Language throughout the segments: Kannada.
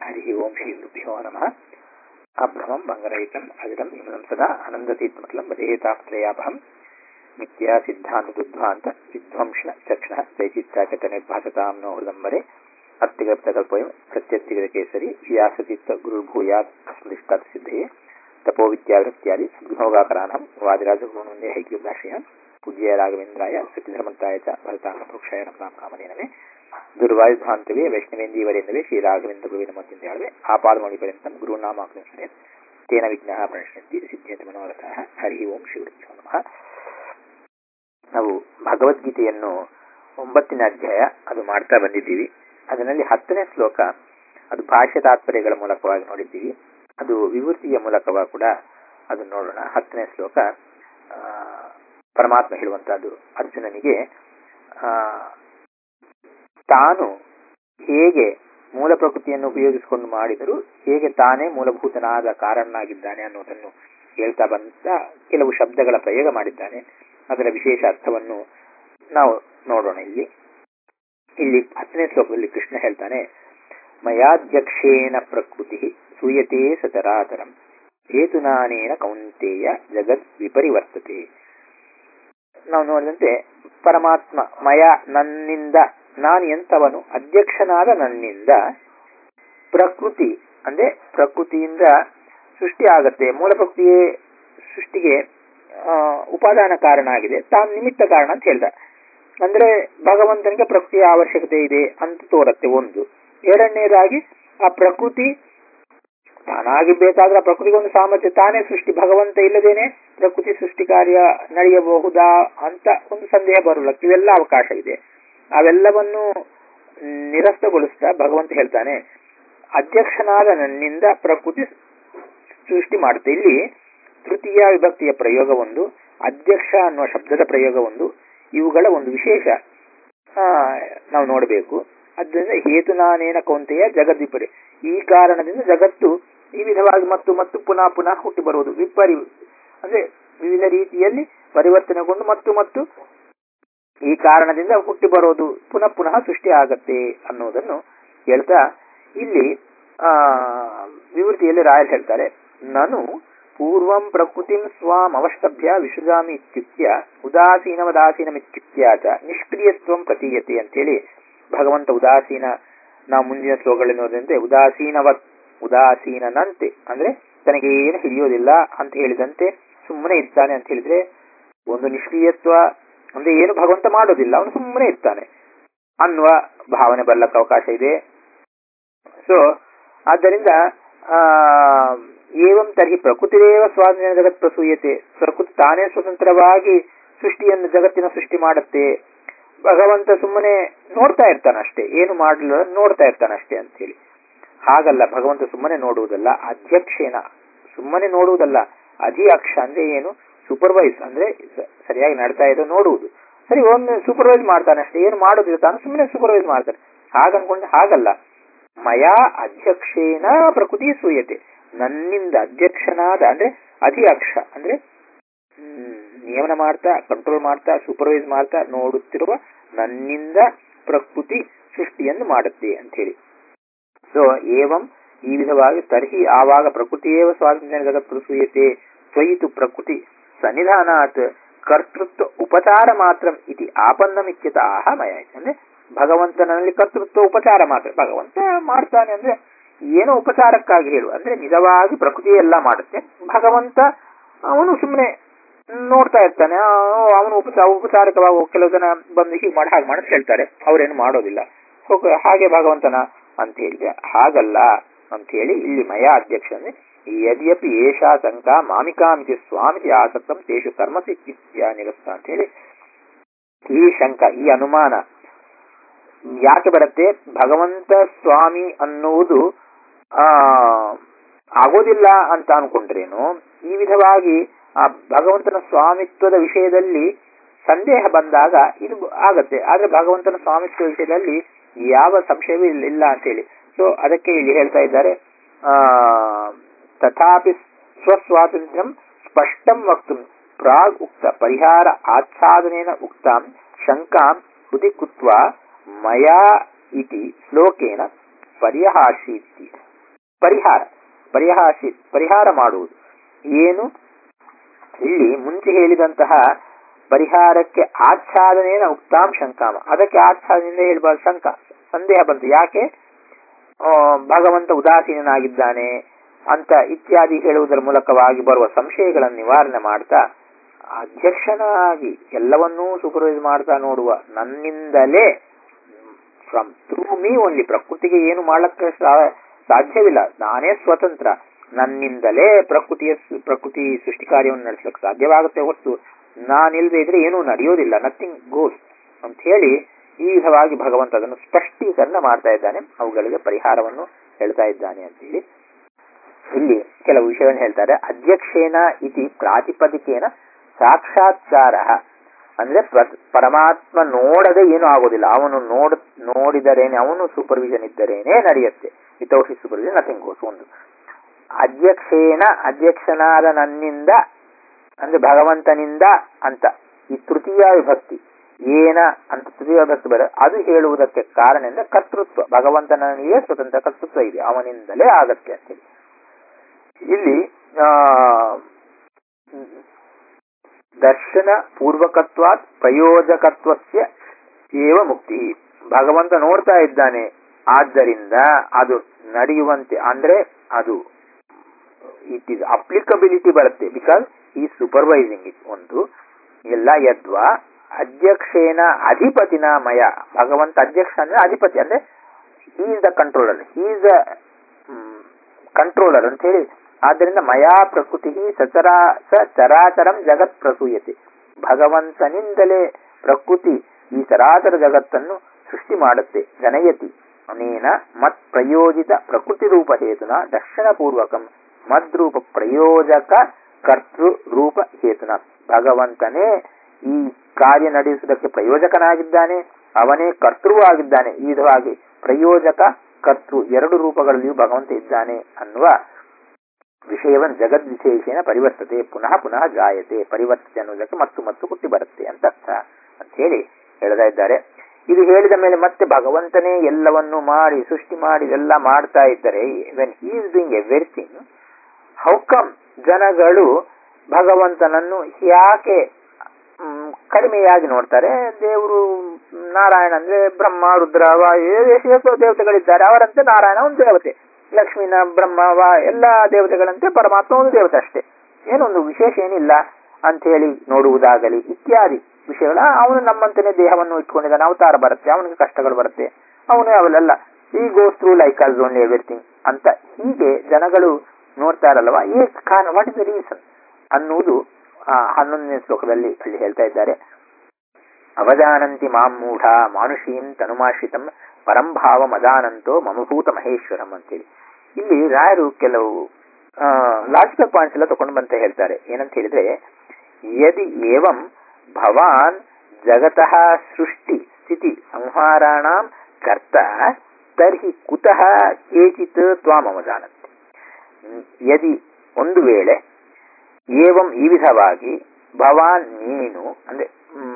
ಹರಿ ಓಂ ಶ್ರೀ ಗುರುಭ್ಯೋ ನಮಃ. ಅಭ್ರಮಂ ಭಂಗರಹಿತಂ ಅಜಡಂ ವಿಮಲಂ ಸದಾ ಆನಂದತೀರ್ಥಮತಲಂ ವದೇತಾಪ್ತ್ರಯಾಭಂ ಮಿಥ್ಯಾ ಸಿದ್ಧಾಂತದುದ್ಧ್ವಾಂತ ವಿಧ್ವಂಸನ ಚಕ್ಷಣ ದೈಚಿತ್ಯಾಚಟ ನಿರ್ಭಾಸತಾಂ ನೋ ಹೃದಂಬರೆ ಅತ್ಯಗಪ್ತಕಲ್ಪೋಯಂ ಪ್ರತ್ಯರ್ಥಿಗತ ಕೇಸರಿ ವ್ಯಾಸತೀರ್ಥ ಗುರುರ್ಭೂಯಾತ್ ಅಸ್ಮದಿಷ್ಟಾತ್ ಸಿದ್ಧಯೇ ತಪೋ ವಿದ್ಯಾವೃತ್ಯಾದಿ ಸದ್ಗುಣೋಗಾಕರಾನಂ ವಾದಿರಾಜಗುರುವಂದೇ ಹೈಗ್ಯಭಾಷೆಯ ಪೂಜ್ಯ ರಾಘವೇಂದ್ರಾಯ ಸತ್ಯಧರ್ಮಂತಾಯ ಚ ಭರತಾಂಗ ಪುರುಷಾಯ ನಮಃ ಕಾಮನೇನಮೇ ದುರ್ವಾಯುಧ್ವಾಂತವೇ ವೈಷ್ಣವೇಂದೀವರೆಂದವೇ ಶ್ರೀ ರಾಘವೇಂದ್ರ ಗುರುವಿನ ಮಧ್ಯಂತ್ಯಾಳವೇ ಆಪಾದಮೌಳಿ ಪರ್ಯಂತಂ ಗುರುನಾಮಾಕ್ರಮಣೆ ತೇನ ವಿಘ್ನಃ ಪ್ರಣಶ್ಯಂತಿ ಸಿದ್ಧ್ಯತ ಮನೋರಥಃ. ಹರಿ ಓಂ ಶ್ರೀ ಗುರುಭ್ಯೋ ನಮಃ. ನಾವು ಭಗವದ್ಗೀತೆಯನ್ನು 9ನೇ ಅಧ್ಯಾಯ ಅದು ಮಾಡ್ತಾ ಬಂದಿದ್ದೀವಿ. ಅದರಲ್ಲಿ 10ನೇ ಶ್ಲೋಕ ಅದು ಭಾಷ್ಯ ತಾತ್ಪರ್ಯಗಳ ಮೂಲಕವಾಗಿ ನೋಡಿದ್ದೀವಿ. ಅದು ವಿವೃತ್ತಿಯ ಮೂಲಕವಾಗಿ ಕೂಡ ಅದು ನೋಡೋಣ. 10ನೇ ಶ್ಲೋಕ ಪರಮಾತ್ಮ ಹೇಳುವಂತಹದ್ದು ಅರ್ಜುನನಿಗೆ ತಾನು ಹೇಗೆ ಮೂಲ ಪ್ರಕೃತಿಯನ್ನು ಉಪಯೋಗಿಸಿಕೊಂಡು ಮಾಡಿದರೂ ಹೇಗೆ ತಾನೇ ಮೂಲಭೂತನಾದ ಕಾರಣನಾಗಿದ್ದಾನೆ ಅನ್ನೋದನ್ನು ಹೇಳ್ತಾ ಬಂದ ಕೆಲವು ಶಬ್ದಗಳ ಪ್ರಯೋಗ ಮಾಡಿದ್ದಾನೆ. ಅದರ ವಿಶೇಷ ಅರ್ಥವನ್ನು ನಾವು ನೋಡೋಣ. ಇಲ್ಲಿ 10ನೇ ಶ್ಲೋಕದಲ್ಲಿ ಕೃಷ್ಣ ಹೇಳ್ತಾನೆ, ಮಯಾಧ್ಯಕ್ಷೇನ ಪ್ರಕೃತಿ ಸೂಯತೆ ಸಚರಾಚರಂ ಹೇತುನಾನೇನ ಕೌಂತೆಯ ಜಗತ್ ವಿಪರಿವರ್ತತೆ. ನಾವು ನೋಡಿದಂತೆ ಪರಮಾತ್ಮ ಮಯ ನನ್ನಿಂದ, ನಾನು ಎಂತವನು, ಅಧ್ಯಕ್ಷನಾದ ನನ್ನಿಂದ ಪ್ರಕೃತಿ ಅಂದ್ರೆ ಪ್ರಕೃತಿಯಿಂದ ಸೃಷ್ಟಿ ಆಗತ್ತೆ. ಮೂಲ ಪ್ರಕೃತಿಯೇ ಸೃಷ್ಟಿಗೆ ಉಪಾದಾನ ಕಾರಣ ಆಗಿದೆ, ತಾನು ನಿಮಿತ್ತ ಕಾರಣ ಅಂತ ಹೇಳ್ದ. ಅಂದ್ರೆ ಭಗವಂತನಿಗೆ ಪ್ರಕೃತಿಯ ಅವಶ್ಯಕತೆ ಇದೆ ಅಂತ ತೋರತ್ತೆ ಒಂದು. ಎರಡನೇದಾಗಿ ಆ ಪ್ರಕೃತಿ ತಾನಾಗಿ ಬೇಕಾದ್ರೆ ಆ ಪ್ರಕೃತಿಗೆ ಒಂದು ಸಾಮರ್ಥ್ಯ, ತಾನೇ ಸೃಷ್ಟಿ, ಭಗವಂತ ಇಲ್ಲದೇನೆ ಪ್ರಕೃತಿ ಸೃಷ್ಟಿ ಕಾರ್ಯ ನಡೆಯಬಹುದಾ ಅಂತ ಒಂದು ಸಂದೇಹ ಬರಲ್ಲ. ಇವೆಲ್ಲ ಅವಕಾಶವಿದೆ. ಅವೆಲ್ಲವನ್ನು ನಿರಸ್ತಗೊಳಿಸ್ತಾ ಭಗವಂತ ಹೇಳ್ತಾನೆ, ಅಧ್ಯಕ್ಷನಾದ ನನ್ನಿಂದ ಪ್ರಕೃತಿ ಸೃಷ್ಟಿ ಮಾಡುತ್ತೆ. ಇಲ್ಲಿ ತೃತೀಯ ವಿಭಕ್ತಿಯ ಪ್ರಯೋಗ ಒಂದು, ಅಧ್ಯಕ್ಷ ಅನ್ನುವ ಶಬ್ದದ ಪ್ರಯೋಗ ಒಂದು, ಇವುಗಳ ಒಂದು ವಿಶೇಷ ನಾವು ನೋಡಬೇಕು. ಅದರಿಂದ ಹೇತುನಾನೇನ ಕೌಂತೆಯ ಜಗದ್ವಿಪರಿ, ಈ ಕಾರಣದಿಂದ ಜಗತ್ತು ಈ ವಿಧವಾಗಿ ಮತ್ತು ಮತ್ತು ಪುನಃ ಪುನಃ ಹುಟ್ಟಿ ಬರುವುದು. ವಿಪರಿ ಅಂದ್ರೆ ವಿವಿಧ ರೀತಿಯಲ್ಲಿ ಪರಿವರ್ತನೆಗೊಂಡು ಮತ್ತು ಮತ್ತು ಈ ಕಾರಣದಿಂದ ಹುಟ್ಟಿ ಬರೋದು, ಪುನಃ ಪುನಃ ಸೃಷ್ಟಿ ಆಗತ್ತೆ ಅನ್ನೋದನ್ನು ಹೇಳ್ತಾ ಇಲ್ಲಿ ವಿವೃತಿಯಲ್ಲಿ ರಾಯರು ಹೇಳ್ತಾರೆ, ನಾನು ಪೂರ್ವಂ ಪ್ರಕೃತಿಂ ಸ್ವಾಂ ಅವಷ್ಟಭ್ಯ ವಿಸೃಜಾಮಿ ಇತ್ಯುಕ್ತ್ಯ ಉದಾಸೀನವದಾಸೀನಮಿತ್ಯುಕ್ತ್ಯ ಚ ನಿಷ್ಕ್ರಿಯತ್ವಂ ಪ್ರತೀಯತೆ ಅಂತೇಳಿ ಭಗವಂತ ಉದಾಸೀನ, ನಾವು ಮುಂದಿನ ಶ್ಲೋಕಗಳಲ್ಲಿ ನೋಡಿದಂತೆ ಉದಾಸೀನನಂತೆ ಅಂದ್ರೆ ತನಗೆ ಏನು ಹಿಡಿಯೋದಿಲ್ಲ ಅಂತ ಹೇಳಿದಂತೆ ಸುಮ್ಮನೆ ಇರ್ತಾನೆ ಅಂತ ಹೇಳಿದ್ರೆ, ಒಂದು ನಿಷ್ಕ್ರಿಯತ್ವ ಅಂದ್ರೆ ಏನು ಭಗವಂತ ಮಾಡೋದಿಲ್ಲ, ಅವನು ಸುಮ್ಮನೆ ಇರ್ತಾನೆ ಅನ್ನುವ ಭಾವನೆ ಬರ್ಲಕ್ಕೆ ಅವಕಾಶ ಇದೆ. ಸೊ ಆದ್ದರಿಂದ ಏವಂ ತರ್ಹಿ ಪ್ರಕೃತಿರೇವ ಸ್ವಾಧೀನ ಜಗತ್ ಪ್ರಸೂಯತೆ, ಪ್ರಕೃತಿ ತಾನೇ ಸ್ವತಂತ್ರವಾಗಿ ಸೃಷ್ಟಿಯನ್ನು ಜಗತ್ತಿನ ಸೃಷ್ಟಿ ಮಾಡುತ್ತೆ, ಭಗವಂತ ಸುಮ್ಮನೆ ನೋಡ್ತಾ ಇರ್ತಾನಷ್ಟೇ, ಏನು ಮಾಡಲು ನೋಡ್ತಾ ಇರ್ತಾನಷ್ಟೇ ಅಂತ ಹೇಳಿ. ಹಾಗಲ್ಲ, ಭಗವಂತ ಸುಮ್ಮನೆ ನೋಡುವುದಲ್ಲ, ಅಧ್ಯಕ್ಷೇನ ಸುಮ್ಮನೆ ನೋಡುವುದಲ್ಲ, ಅಧಿಯಕ್ಷ ಅಂದ್ರೆ ಏನು, ಸೂಪರ್ವೈಸ್ ಅಂದ್ರೆ ಸರಿಯಾಗಿ ನಡ್ತಾ ಇದ್ದು ನೋಡುವುದು. ಸರಿ, ಒಮ್ಮೆ ಸೂಪರ್ವೈಸ್ ಮಾಡ್ತಾನೆ ಅಷ್ಟೇ, ಏನು ಮಾಡೋದಿಲ್ಲ, ತಾನು ಸುಮ್ಮನೆ ಸೂಪರ್ವೈಸ್ ಮಾಡ್ತಾನೆ. ಹಾಗನ್ಕೊಂಡು ಹಾಗಲ್ಲ, ಮಯಾ ಅಧ್ಯಕ್ಷೇನ ಪ್ರಕೃತಿ ಸೂಯತೆ, ನನ್ನಿಂದ ಅಧ್ಯಕ್ಷನಾದ ಅಂದ್ರೆ ಅಧಿಯಕ್ಷ ಅಂದ್ರೆ ನಿಯಮನ ಮಾಡ್ತಾ, ಕಂಟ್ರೋಲ್ ಮಾಡ್ತಾ, ಸೂಪರ್ವೈಸ್ ಮಾಡ್ತಾ ನೋಡುತ್ತಿರುವ ನನ್ನಿಂದ ಪ್ರಕೃತಿ ಸೃಷ್ಟಿಯನ್ನು ಮಾಡುತ್ತೆ ಅಂತ ಹೇಳಿ. ಸೊ ಏವಂ ಈ ವಿಧವಾಗಿ ತರ್ಹಿ ಆವಾಗ ಪ್ರಕೃತಿಯೇವ ಸ್ವಾತಂತ್ರ್ಯ ಜಗತ್ ಪ್ರಸೂಯತೆ ತ್ವಯಿತು ಪ್ರಕೃತಿ ಸನ್ನಿಧಾನಾತ್ ಕರ್ತೃತ್ವ ಉಪಚಾರ ಮಾತ್ರ ಇತಿ ಆಪನ್ನಮಿತ್ಯತ ಆಹ ಮಯ. ಅಂದ್ರೆ ಭಗವಂತನಲ್ಲಿ ಕರ್ತೃತ್ವ ಉಪಚಾರ ಮಾತ್ರ, ಭಗವಂತ ಮಾಡ್ತಾನೆ ಅಂದ್ರೆ ಏನೋ ಉಪಚಾರಕ್ಕಾಗಿ ಹೇಳು, ಅಂದ್ರೆ ನಿಜವಾಗಿ ಪ್ರಕೃತಿ ಎಲ್ಲ ಮಾಡುತ್ತೆ, ಭಗವಂತ ಅವನು ಸುಮ್ಮನೆ ನೋಡ್ತಾ ಇರ್ತಾನೆ. ಅವನು ಉಪಚಾರಕವಾಗಿ ಕೆಲವು ಜನ ಬಂದು ಹೀಗೆ ಮಾಡಿ ಹಾಗೆ ಮಾಡಿ ಹೇಳ್ತಾರೆ, ಅವ್ರೇನು ಮಾಡೋದಿಲ್ಲ. ಹಾಗೆ ಭಗವಂತನ ಅಂತ ಹೇಳಿದ್ರೆ ಹಾಗಲ್ಲ ಅಂತ ಹೇಳಿ ಇಲ್ಲಿ ಮಯ ಅಧ್ಯಕ್ಷ ಅಂದ್ರೆ ಯದ್ಯಪಿ ಏಷಾ ಶಂಕಾ ಮಾಮಿಕಾಮಿತಿ ಸ್ವಾಮಿತಿ ಆಸಕ್ತಂ ತೇಷು ಕರ್ಮಸಿ ನಿರಸ್ತ ಅಂತ ಹೇಳಿ ಈ ಶಂಕ, ಈ ಅನುಮಾನ ಯಾಕೆ ಬರುತ್ತೆ, ಭಗವಂತ ಸ್ವಾಮಿ ಅನ್ನುವುದು ಆಗೋದಿಲ್ಲ ಅಂತ ಅನ್ಕೊಂಡ್ರೇನು, ಈ ವಿಧವಾಗಿ ಆ ಭಗವಂತನ ಸ್ವಾಮಿತ್ವದ ವಿಷಯದಲ್ಲಿ ಸಂದೇಹ ಬಂದಾಗ ಇದು ಆಗತ್ತೆ. ಆದ್ರೆ ಭಗವಂತನ ಸ್ವಾಮಿತ್ವ ವಿಷಯದಲ್ಲಿ ಯಾವ ಸಂಶಯವೂ ಇಲ್ಲ ಅಂತ ಹೇಳಿ. ಸೊ ಅದಕ್ಕೆ ಇಲ್ಲಿ ಹೇಳ್ತಾ ಇದ್ದಾರೆ, ತಥಾಪಿ ಸ್ವಸ್ವಾತಂತ್ರ್ಯಂ ಸ್ಪಷ್ಟಂ ವಕ್ತುಂ ಪ್ರಾಗ್ ಉಕ್ತ ಪರಿಹಾರ ಆಚ್ಛಾದನೇನ ಉಕ್ತಾಂ ಶಂಕಾಂ ಉದಿಕೃತ್ವ ಮಯಾ ಇತಿ ಶ್ಲೋಕೇನ ಪರ್ಯಹಾಶೀತಿ ಪರಿಹಾರ ಮಾಡುವುದು. ಏನು ಇಲ್ಲಿ ಮುಂಚೆ ಹೇಳಿದಂತಹ ಪರಿಹಾರಕ್ಕೆ ಆಚ್ಛಾದನೇನ ಉಕ್ತಾಂ ಶಂಕಾಮ, ಅದಕ್ಕೆ ಆಚ್ಛಾದನೆಯಿಂದ ಹೇಳ್ಬಾರ್ದು, ಸಂದೇಹ ಬಂತು. ಯಾಕೆ? ಭಗವಂತ ಉದಾಸೀನನಾಗಿದ್ದಾನೆ ಅಂತ ಇತ್ಯಾದಿ ಹೇಳುವುದರ ಮೂಲಕವಾಗಿ ಬರುವ ಸಂಶಯಗಳನ್ನು ನಿವಾರಣೆ ಮಾಡ್ತಾ, ಅಧ್ಯಕ್ಷನಾಗಿ ಎಲ್ಲವನ್ನೂ ಸೂಪರ್ವೈಸ್ ಮಾಡ್ತಾ ನೋಡುವ ನನ್ನಿಂದಲೇ, ಫ್ರಮ್ ಥ್ರೂ ಮೀ ಓನ್ಲಿ, ಪ್ರಕೃತಿಗೆ ಏನು ಮಾಡಲಿಕ್ಕೆ ಸಾಧ್ಯವಿಲ್ಲ, ನಾನೇ ಸ್ವತಂತ್ರ, ನನ್ನಿಂದಲೇ ಪ್ರಕೃತಿ ಸೃಷ್ಟಿ ಕಾರ್ಯವನ್ನು ನಡೆಸಲಿಕ್ಕೆ ಸಾಧ್ಯವಾಗುತ್ತೆ ಹೊರತು ನಾನಿಲ್ಲದೆ ಇದ್ರೆ ಏನೂ ನಡೆಯೋದಿಲ್ಲ, ನಥಿಂಗ್ ಗೋಸ್ ಅಂತ ಹೇಳಿ ಈ ವಿಧವಾಗಿ ಭಗವಂತ ಅದನ್ನು ಸ್ಪಷ್ಟೀಕರಣ ಮಾಡ್ತಾ ಇದ್ದಾನೆ, ಅವುಗಳಿಗೆ ಪರಿಹಾರವನ್ನು ಹೇಳ್ತಾ ಇದ್ದಾನೆ ಅಂತೇಳಿ ಇಲ್ಲಿ ಕೆಲವು ವಿಷಯವನ್ನು ಹೇಳ್ತಾರೆ. ಅಧ್ಯಕ್ಷೇನ ಇತಿ ಪ್ರಾತಿಪದಿಕೇನ ಸಾಕ್ಷಾತ್ಕಾರ ಅಂದ್ರೆ ಪರಮಾತ್ಮ ನೋಡದೆ ಏನೂ ಆಗೋದಿಲ್ಲ, ಅವನು ನೋಡಿದರೇನೆ, ಅವನು ಸೂಪರ್ವಿಷನ್ ಇದ್ದರೇನೆ ನಡೆಯುತ್ತೆ. Without supervision nothing goes. ಒಂದು ಅಧ್ಯಕ್ಷನಾದ ನನ್ನಿಂದ ಅಂದ್ರೆ ಭಗವಂತನಿಂದ ಅಂತ ಈ ತೃತೀಯ ವಿಭಕ್ತಿ ಏನ ಅಂತ ತೃತೀಯ ವಿಭಕ್ತಿ ಬರ, ಅದು ಹೇಳುವುದಕ್ಕೆ ಕಾರಣ ಅಂದ್ರೆ ಕರ್ತೃತ್ವ, ಭಗವಂತನಿಗೆ ಸ್ವತಂತ್ರ ಕರ್ತೃತ್ವ ಇದೆ, ಅವನಿಂದಲೇ ಆಗತ್ತೆ ಅಂತೇಳಿ. ಇಲ್ಲಿ ದರ್ಶನ ಪೂರ್ವಕತ್ವಾತ್ ಪ್ರಯೋಜಕತ್ವಸ್ಯ ಏವ ಮುಕ್ತಿ, ಭಗವಂತ ನೋಡ್ತಾ ಇದ್ದಾನೆ, ಆದ್ದರಿಂದ ಅದು ನಡೆಯುವಂತೆ ಅಂದ್ರೆ ಅದು ಇಟ್ ಈಸ್ ಅಪ್ಲಿಕಬಿಲಿಟಿ ಬರುತ್ತೆ, ಬಿಕಾಸ್ ಈ ಸೂಪರ್ವೈಸಿಂಗ್ ಇಟ್. ಒಂದು ಎಲ್ಲ ಯದ್ವಾ ಅಧ್ಯಕ್ಷೇನ ಅಧಿಪತಿನ ಮಯ, ಭಗವಂತ ಅಧ್ಯಕ್ಷ ಅಂದ್ರೆ ಅಧಿಪತಿ ಅಂದ್ರೆ he is the controller, he is the controller ಅಂತ ಹೇಳಿ. ಆದ್ದರಿಂದ ಮಯಾ ಪ್ರಕೃತಿ ಚರಾಚರಂ ಜಗತ್ ಪ್ರಸೂಯತೆ, ಭಗವಂತನಿಂದಲೇ ಪ್ರಕೃತಿ ಈ ಚರಾಚರ ಜಗತ್ತನ್ನು ಸೃಷ್ಟಿ ಮಾಡುತ್ತೆ. ಜನಯತಿ ಅನೇನ ಮತ್ ಪ್ರಯೋಜಿತ ಪ್ರಕೃತಿ ರೂಪ ಹೇತುನ ದರ್ಶನ ಪೂರ್ವಕಂ ಮದ್ರೂಪ ಪ್ರಯೋಜಕ ಕರ್ತೃ ರೂಪ ಹೇತುನ, ಭಗವಂತನೇ ಈ ಕಾರ್ಯ ನಡೆಸುವುದಕ್ಕೆ ಪ್ರಯೋಜಕನಾಗಿದ್ದಾನೆ, ಅವನೇ ಕರ್ತೃವಾಗಿದ್ದಾನೆ. ಈ ವಿಧವಾಗಿ ಪ್ರಯೋಜಕ ಕರ್ತೃ ಎರಡು ರೂಪಗಳಲ್ಲಿಯೂ ಭಗವಂತ ಇದ್ದಾನೆ ಅನ್ನುವ ವಿಷಯವನ್ನು ಜಗದ್ವಿಶೇಷೇನ ಪರಿವರ್ತತೆ ಪುನಃ ಪುನಃ ಜಾಯತೆ, ಪರಿವರ್ತತೆ ಅನ್ನೋದಕ್ಕೆ ಮತ್ತು ಹುಟ್ಟಿ ಬರುತ್ತೆ ಅಂತ ಅರ್ಥ ಅಂತ ಹೇಳಿ ಹೇಳ್ತಾ ಇದ್ದಾರೆ. ಇದು ಹೇಳಿದ ಮೇಲೆ ಮತ್ತೆ ಭಗವಂತನೇ ಎಲ್ಲವನ್ನು ಮಾಡಿ ಸೃಷ್ಟಿ ಮಾಡಿ ಎಲ್ಲ ಮಾಡ್ತಾ ಇದ್ದರೆ, when he is doing everything, how come ಜನಗಳು ಭಗವಂತನನ್ನು ಯಾಕೆ ಕಡಿಮೆಯಾಗಿ ನೋಡ್ತಾರೆ? ದೇವರು ನಾರಾಯಣ ಅಂದ್ರೆ ಬ್ರಹ್ಮ ರುದ್ರ ಎಷ್ಟೋ ದೇವತೆಗಳಿದ್ದಾರೆ, ಅವರಂತೆ ನಾರಾಯಣ ಒಂದು ದೇವತೆ, ಲಕ್ಷ್ಮೀನ ಬ್ರಹ್ಮವ ಎಲ್ಲ ದೇವತೆಗಳಂತೆ ಪರಮಾತ್ಮ ಒಂದು ದೇವತೆ ಅಷ್ಟೇ, ಏನೊಂದು ವಿಶೇಷ ಏನಿಲ್ಲ ಅಂತ ಹೇಳಿ ನೋಡುವುದಾಗಲಿ ಇತ್ಯಾದಿ ವಿಷಯಗಳ. ಅವನು ನಮ್ಮಂತೆಯೇ ದೇಹವನ್ನು ಇಟ್ಕೊಂಡಿದ್ದಾನೆ, ಅವತಾರ ಬರುತ್ತೆ, ಅವನಿಗೆ ಕಷ್ಟಗಳು ಬರುತ್ತೆ, ಅವನು ಅವೆಲ್ಲ ಈ goes through like as only everything ಅಂತ ಹೀಗೆ ಜನಗಳು ನೋಡ್ತಾ ಇರಲ್ವಾ. ಈ ಕಾರಣ ವಾಟ್ ಇಸ್ ದ ರೀಸನ್ ಅನ್ನುವುದು 11ನೇ ಶ್ಲೋಕದಲ್ಲಿ ಅಲ್ಲಿ ಹೇಳ್ತಾ ಇದ್ದಾರೆ. ಅವಜಾನಂತಿ ಮಾಂ ಮೂಢ ಮಾನುಷೀಂ ತನುಮಾಶ್ರಿತಂ ಪರಂಭಾವ ಮದಾನಂತೋ ಮಮಭೂತ ಮಹೇಶ್ವರಂ ಅಂತೇಳಿ ಇಲ್ಲಿ ರಾಯರು ಕೆಲವು ಲಾಜಿಕಲ್ ಪಾಯಿಂಟ್ಸ್ ಎಲ್ಲ ತಗೊಂಡು ಬಂತ ಹೇಳ್ತಾರೆ. ಏನಂತ ಹೇಳಿದ್ರೆ, ಯದಿ ಏವಂ ಭವಾನ್ ಜಗತಃ ಸೃಷ್ಟಿ ಸ್ಥಿತಿ ಸಂಹಾರಾಣಾಂ ಕರ್ತ ತರ್ಹಿ ಕುತಃ ಕೇಚಿತ್ ತ್ವಾಂ ಅವಜಾನಂತಿ. ಯದಿ ಒಂದು ವೇಳೆ ಏವಂ ಈ ವಿಧವಾಗಿ ಭವಾನ್ ನೀನು ಅಂದ್ರೆ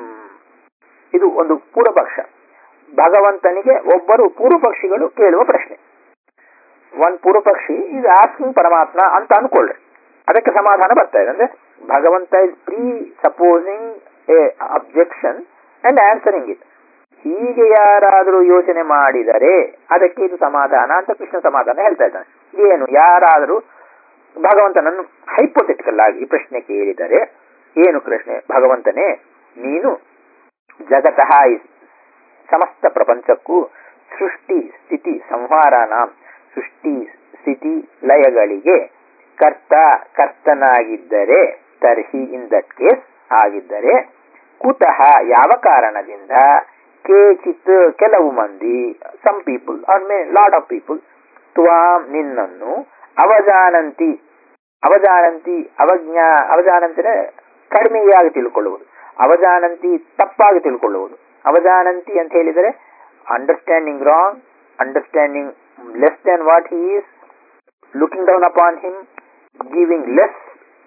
ಇದು ಒಂದು ಪೂರ್ವಪಕ್ಷ, ಭಗವಂತನಿಗೆ ಒಬ್ಬರು ಪೂರ್ವಪಕ್ಷಿಗಳು ಕೇಳುವ ಪ್ರಶ್ನೆ. ಒನ್ ಪೂರ್ವಪಕ್ಷಿ ಇದು ಆಸ್ಕಿಂಗ್ ಪರಮಾತ್ಮ ಅಂತ ಅನ್ಕೊಳ್ಳ್ರಿ, ಅದಕ್ಕೆ ಸಮಾಧಾನ ಬರ್ತಾ ಇದೆ. ಅಂದ್ರೆ ಭಗವಂತ is presupposing a objection and answering it. ಹೀಗೆ ಯಾರಾದರೂ ಯೋಚನೆ ಮಾಡಿದರೆ ಅದಕ್ಕೆ ಇದು ಸಮಾಧಾನ ಅಂತ ಕೃಷ್ಣ ಸಮಾಧಾನ ಹೇಳ್ತಾ ಇದ್ದಾನೆ. ಏನು ಯಾರಾದರೂ ಭಗವಂತನನ್ನು ಹೈಪೋಥೆಟಿಕಲ್ ಆಗಿ ಪ್ರಶ್ನೆ ಕೇಳಿದರೆ, ಏನು ಪ್ರಶ್ನೆ? ಭಗವಂತನೇ ನೀನು ಜಗತಃ ಸಮಸ್ತ ಪ್ರಪಂಚಕ್ಕೂ ಸೃಷ್ಟಿ ಸ್ಥಿತಿ ಸಂಹಾರನ, ಸೃಷ್ಟಿ ಸ್ಥಿತಿ ಲಯಗಳಿಗೆ ಕರ್ತನಾಗಿದ್ದರೆ, ತರ್ಹಿ ಇನ್ ದಟ್ ಕೇಸ್ ಆಗಿದ್ದರೆ, ಕುತಃ ಯಾವ ಕಾರಣದಿಂದ, ಕೇಚಿತ್ ಕೆಲವು ಮಂದಿ, some people are may lot of people, ತ್ವಾಂ ನಿನ್ನನ್ನು ಅವಜಾನಂತಿ ಅವಜಾನಂತಿನ ಕಡಿಮೆಯಾಗಿ ತಿಳ್ಕೊಳ್ಳುವುದು, ಅವಜಾನಂತಿ ತಪ್ಪಾಗಿ ತಿಳ್ಕೊಳ್ಳುವುದು. ಅವಜಾನಂತಿ ಅಂತ ಹೇಳಿದರೆ understanding wrong, understanding less than what he is, looking down upon him, giving less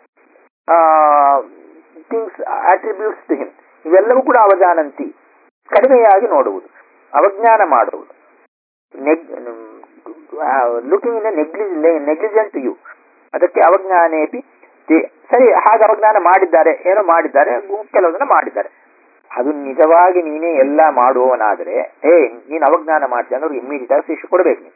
things attributes to him. ಇವೆಲ್ಲವೂ ಕೂಡ ಅವಜಾನಂತಿ, ಕಡಿಮೆಯಾಗಿ ನೋಡುವುದು, ಅವಜ್ಞಾನ ಮಾಡುವುದು, ಲುಕಿಂಗ್ ಇನ್ ನೆಗ್ಲಿಜೆಂಟ್ ಯು. ಅದಕ್ಕೆ ಅವಜ್ಞಾನೇಪಿ ಸರಿ, ಹಾಗೆ ಅವಜ್ಞಾನ ಮಾಡಿದ್ದಾರೆ, ಏನೋ ಮಾಡಿದ್ದಾರೆ, ಕೆಲವೊಂದನ್ನ ಮಾಡಿದ್ದಾರೆ. ಅದು ನಿಜವಾಗಿ ನೀನೇ ಎಲ್ಲ ಮಾಡುವವನಾದ್ರೆ ನೀನ್ ಅವಜ್ಞಾನ ಮಾಡ್ತೀಯ ಅಂದ್ರೆ ಇಮ್ಮಿಡಿಯೇಟ್ ಆಗಿ ಶಿಕ್ಷೆ ಕೊಡ್ಬೇಕು. ನೀನು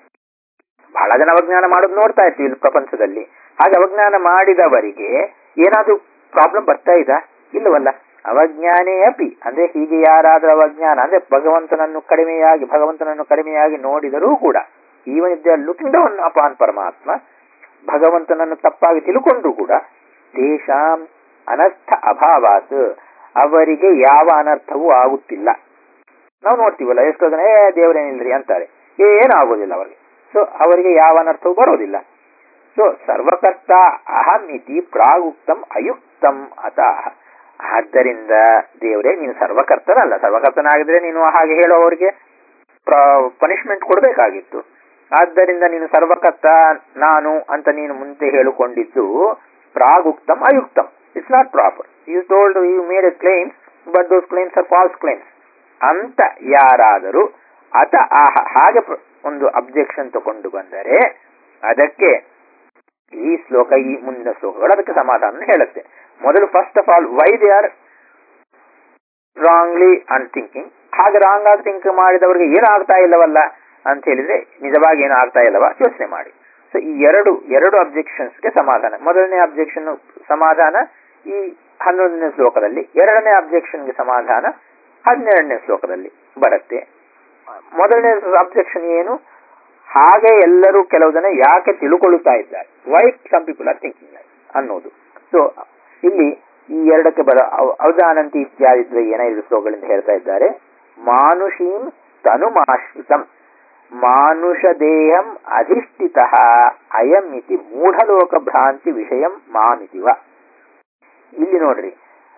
ಬಹಳ ಜನ ಅವಜ್ಞಾನ ಮಾಡೋದು ನೋಡ್ತಾ ಇರ್ತೀವಿ ಇಲ್ಲಿ ಪ್ರಪಂಚದಲ್ಲಿ. ಹಾಗೆ ಅವಜ್ಞಾನ ಮಾಡಿದವರಿಗೆ ಏನಾದ್ರೂ ಪ್ರಾಬ್ಲಮ್ ಬರ್ತಾ ಇದಾ? ಇಲ್ಲವಲ್ಲ. ಅವಜ್ಞಾನೇ ಅಪಿ ಅಂದ್ರೆ ಹೀಗೆ ಯಾರಾದ್ರೂ ಅವಜ್ಞಾನ ಅಂದ್ರೆ ಭಗವಂತನನ್ನು ಕಡಿಮೆಯಾಗಿ ನೋಡಿದರೂ ಕೂಡ, even if they are looking down upon ಪರಮಾತ್ಮ, ಭಗವಂತನನ್ನು ತಪ್ಪಾಗಿ ತಿಳ್ಕೊಂಡ್ರು ಕೂಡ, ತೇಷಾಂ ಅನರ್ಥ ಅಭಾವಾತ್ ಅವರಿಗೆ ಯಾವ ಅನರ್ಥವೂ ಆಗುತ್ತಿಲ್ಲ. ನಾವು ನೋಡ್ತೀವಲ್ಲ, ಎಷ್ಟೋ ಜನ ದೇವರೇನಿಲ್ರಿ ಅಂತಾರೆ, ಏನಾಗೋದಿಲ್ಲ ಅವರಿಗೆ. ಸೊ ಅವರಿಗೆ ಯಾವ ಅನರ್ಥವೂ ಬರೋದಿಲ್ಲ. ಸೊ ಸರ್ವಕರ್ತ ಅಹಂ ಇತಿ ಪ್ರಾಗುಕ್ತಂ ಅಯುಕ್ತಂ ಅತಃ. ಆದ್ದರಿಂದ ದೇವರೇ ನೀನು ಸರ್ವಕರ್ತನಲ್ಲ. ಸರ್ವಕರ್ತನಾಗಿದ್ರೆ ನೀನು ಹಾಗೆ ಹೇಳೋವರಿಗೆ ಪನಿಷ್ಮೆಂಟ್ ಕೊಡಬೇಕಾಗಿತ್ತು. ಆದ್ದರಿಂದ ನೀನು ಸರ್ವಕರ್ತ ನಾನು ಅಂತ ನೀನು ಮುಂದೆ ಹೇಳಿಕೊಂಡಿದ್ದು ಪ್ರಾಗುಕ್ತಂ ಅಯುಕ್ತಂ. It's not proper. You told you made a claims, but those claims are false claims ಅಂತ ಯಾರಾದರೂ ಹಾಗೆ ಒಂದು ಅಬ್ಜೆಕ್ಷನ್ ತಗೊಂಡು ಬಂದರೆ ಅದಕ್ಕೆ ಈ ಶ್ಲೋಕ, ಈ ಮುಂದಿನ ಶ್ಲೋಕಗಳು ಅದಕ್ಕೆ ಸಮಾಧಾನ ಹೇಳುತ್ತೆ. ಮೊದಲು first of all why they are wrongly unthinking. ಹಾಗೆ ರಾಂಗ್ ಆಗಿ ಥಿಂಕ್ ಮಾಡಿದವರಿಗೆ ಏನೂ ಆಗ್ತಾ ಇಲ್ಲವಲ್ಲ ಅಂತ ಹೇಳಿದ್ರೆ ನಿಜವಾಗಿ ಏನೂ ಆಗ್ತಾ ಇಲ್ಲವ ಯೋಚನೆ ಮಾಡಿ. ಸೊ ಈ ಎರಡು ಅಬ್ಜೆಕ್ಷನ್ಸ್ಗೆ ಸಮಾಧಾನ. ಮೊದಲನೇ ಅಬ್ಜೆಕ್ಷನ್ ಸಮಾಧಾನ ಈ 11ನೇ ಶ್ಲೋಕದಲ್ಲಿ, ಎರಡನೇ ಅಬ್ಜೆಕ್ಷನ್ಗೆ ಸಮಾಧಾನ 12ನೇ ಶ್ಲೋಕದಲ್ಲಿ ಬರುತ್ತೆ. ಮೊದಲನೇ ಅಬ್ಜೆಕ್ಷನ್ ಏನು? ಹಾಗೆ ಎಲ್ಲರೂ ಕೆಲವು ಜನ ಯಾಕೆ ತಿಳ್ಕೊಳ್ಳುತ್ತಾ ಇದ್ದಾರೆ, why some people are thinking ಅನ್ನೋದು. ಸೊ ಇಲ್ಲಿ ಈ ಎರಡಕ್ಕೆ ಅವಧಾನಂತಿ ಇತ್ಯಾದಿ ಏನಾದ್ರು ಶ್ಲೋಕಗಳಿಂದ ಹೇಳ್ತಾ ಇದ್ದಾರೆ. ಮಾನುಷೀಂ ತನುಮಾಶ್ರಿತಂ ಮಾನುಷ ದೇಹಂ ಅಧಿಷ್ಠಿತ ಅಯಂ ಇತಿ ಮೂಢಲೋಕ ಭ್ರಾಂತಿ ವಿಷಯಂ ಮಾಮಿತಿವ. ಇಲ್ಲಿ ನೋಡ್ರಿ,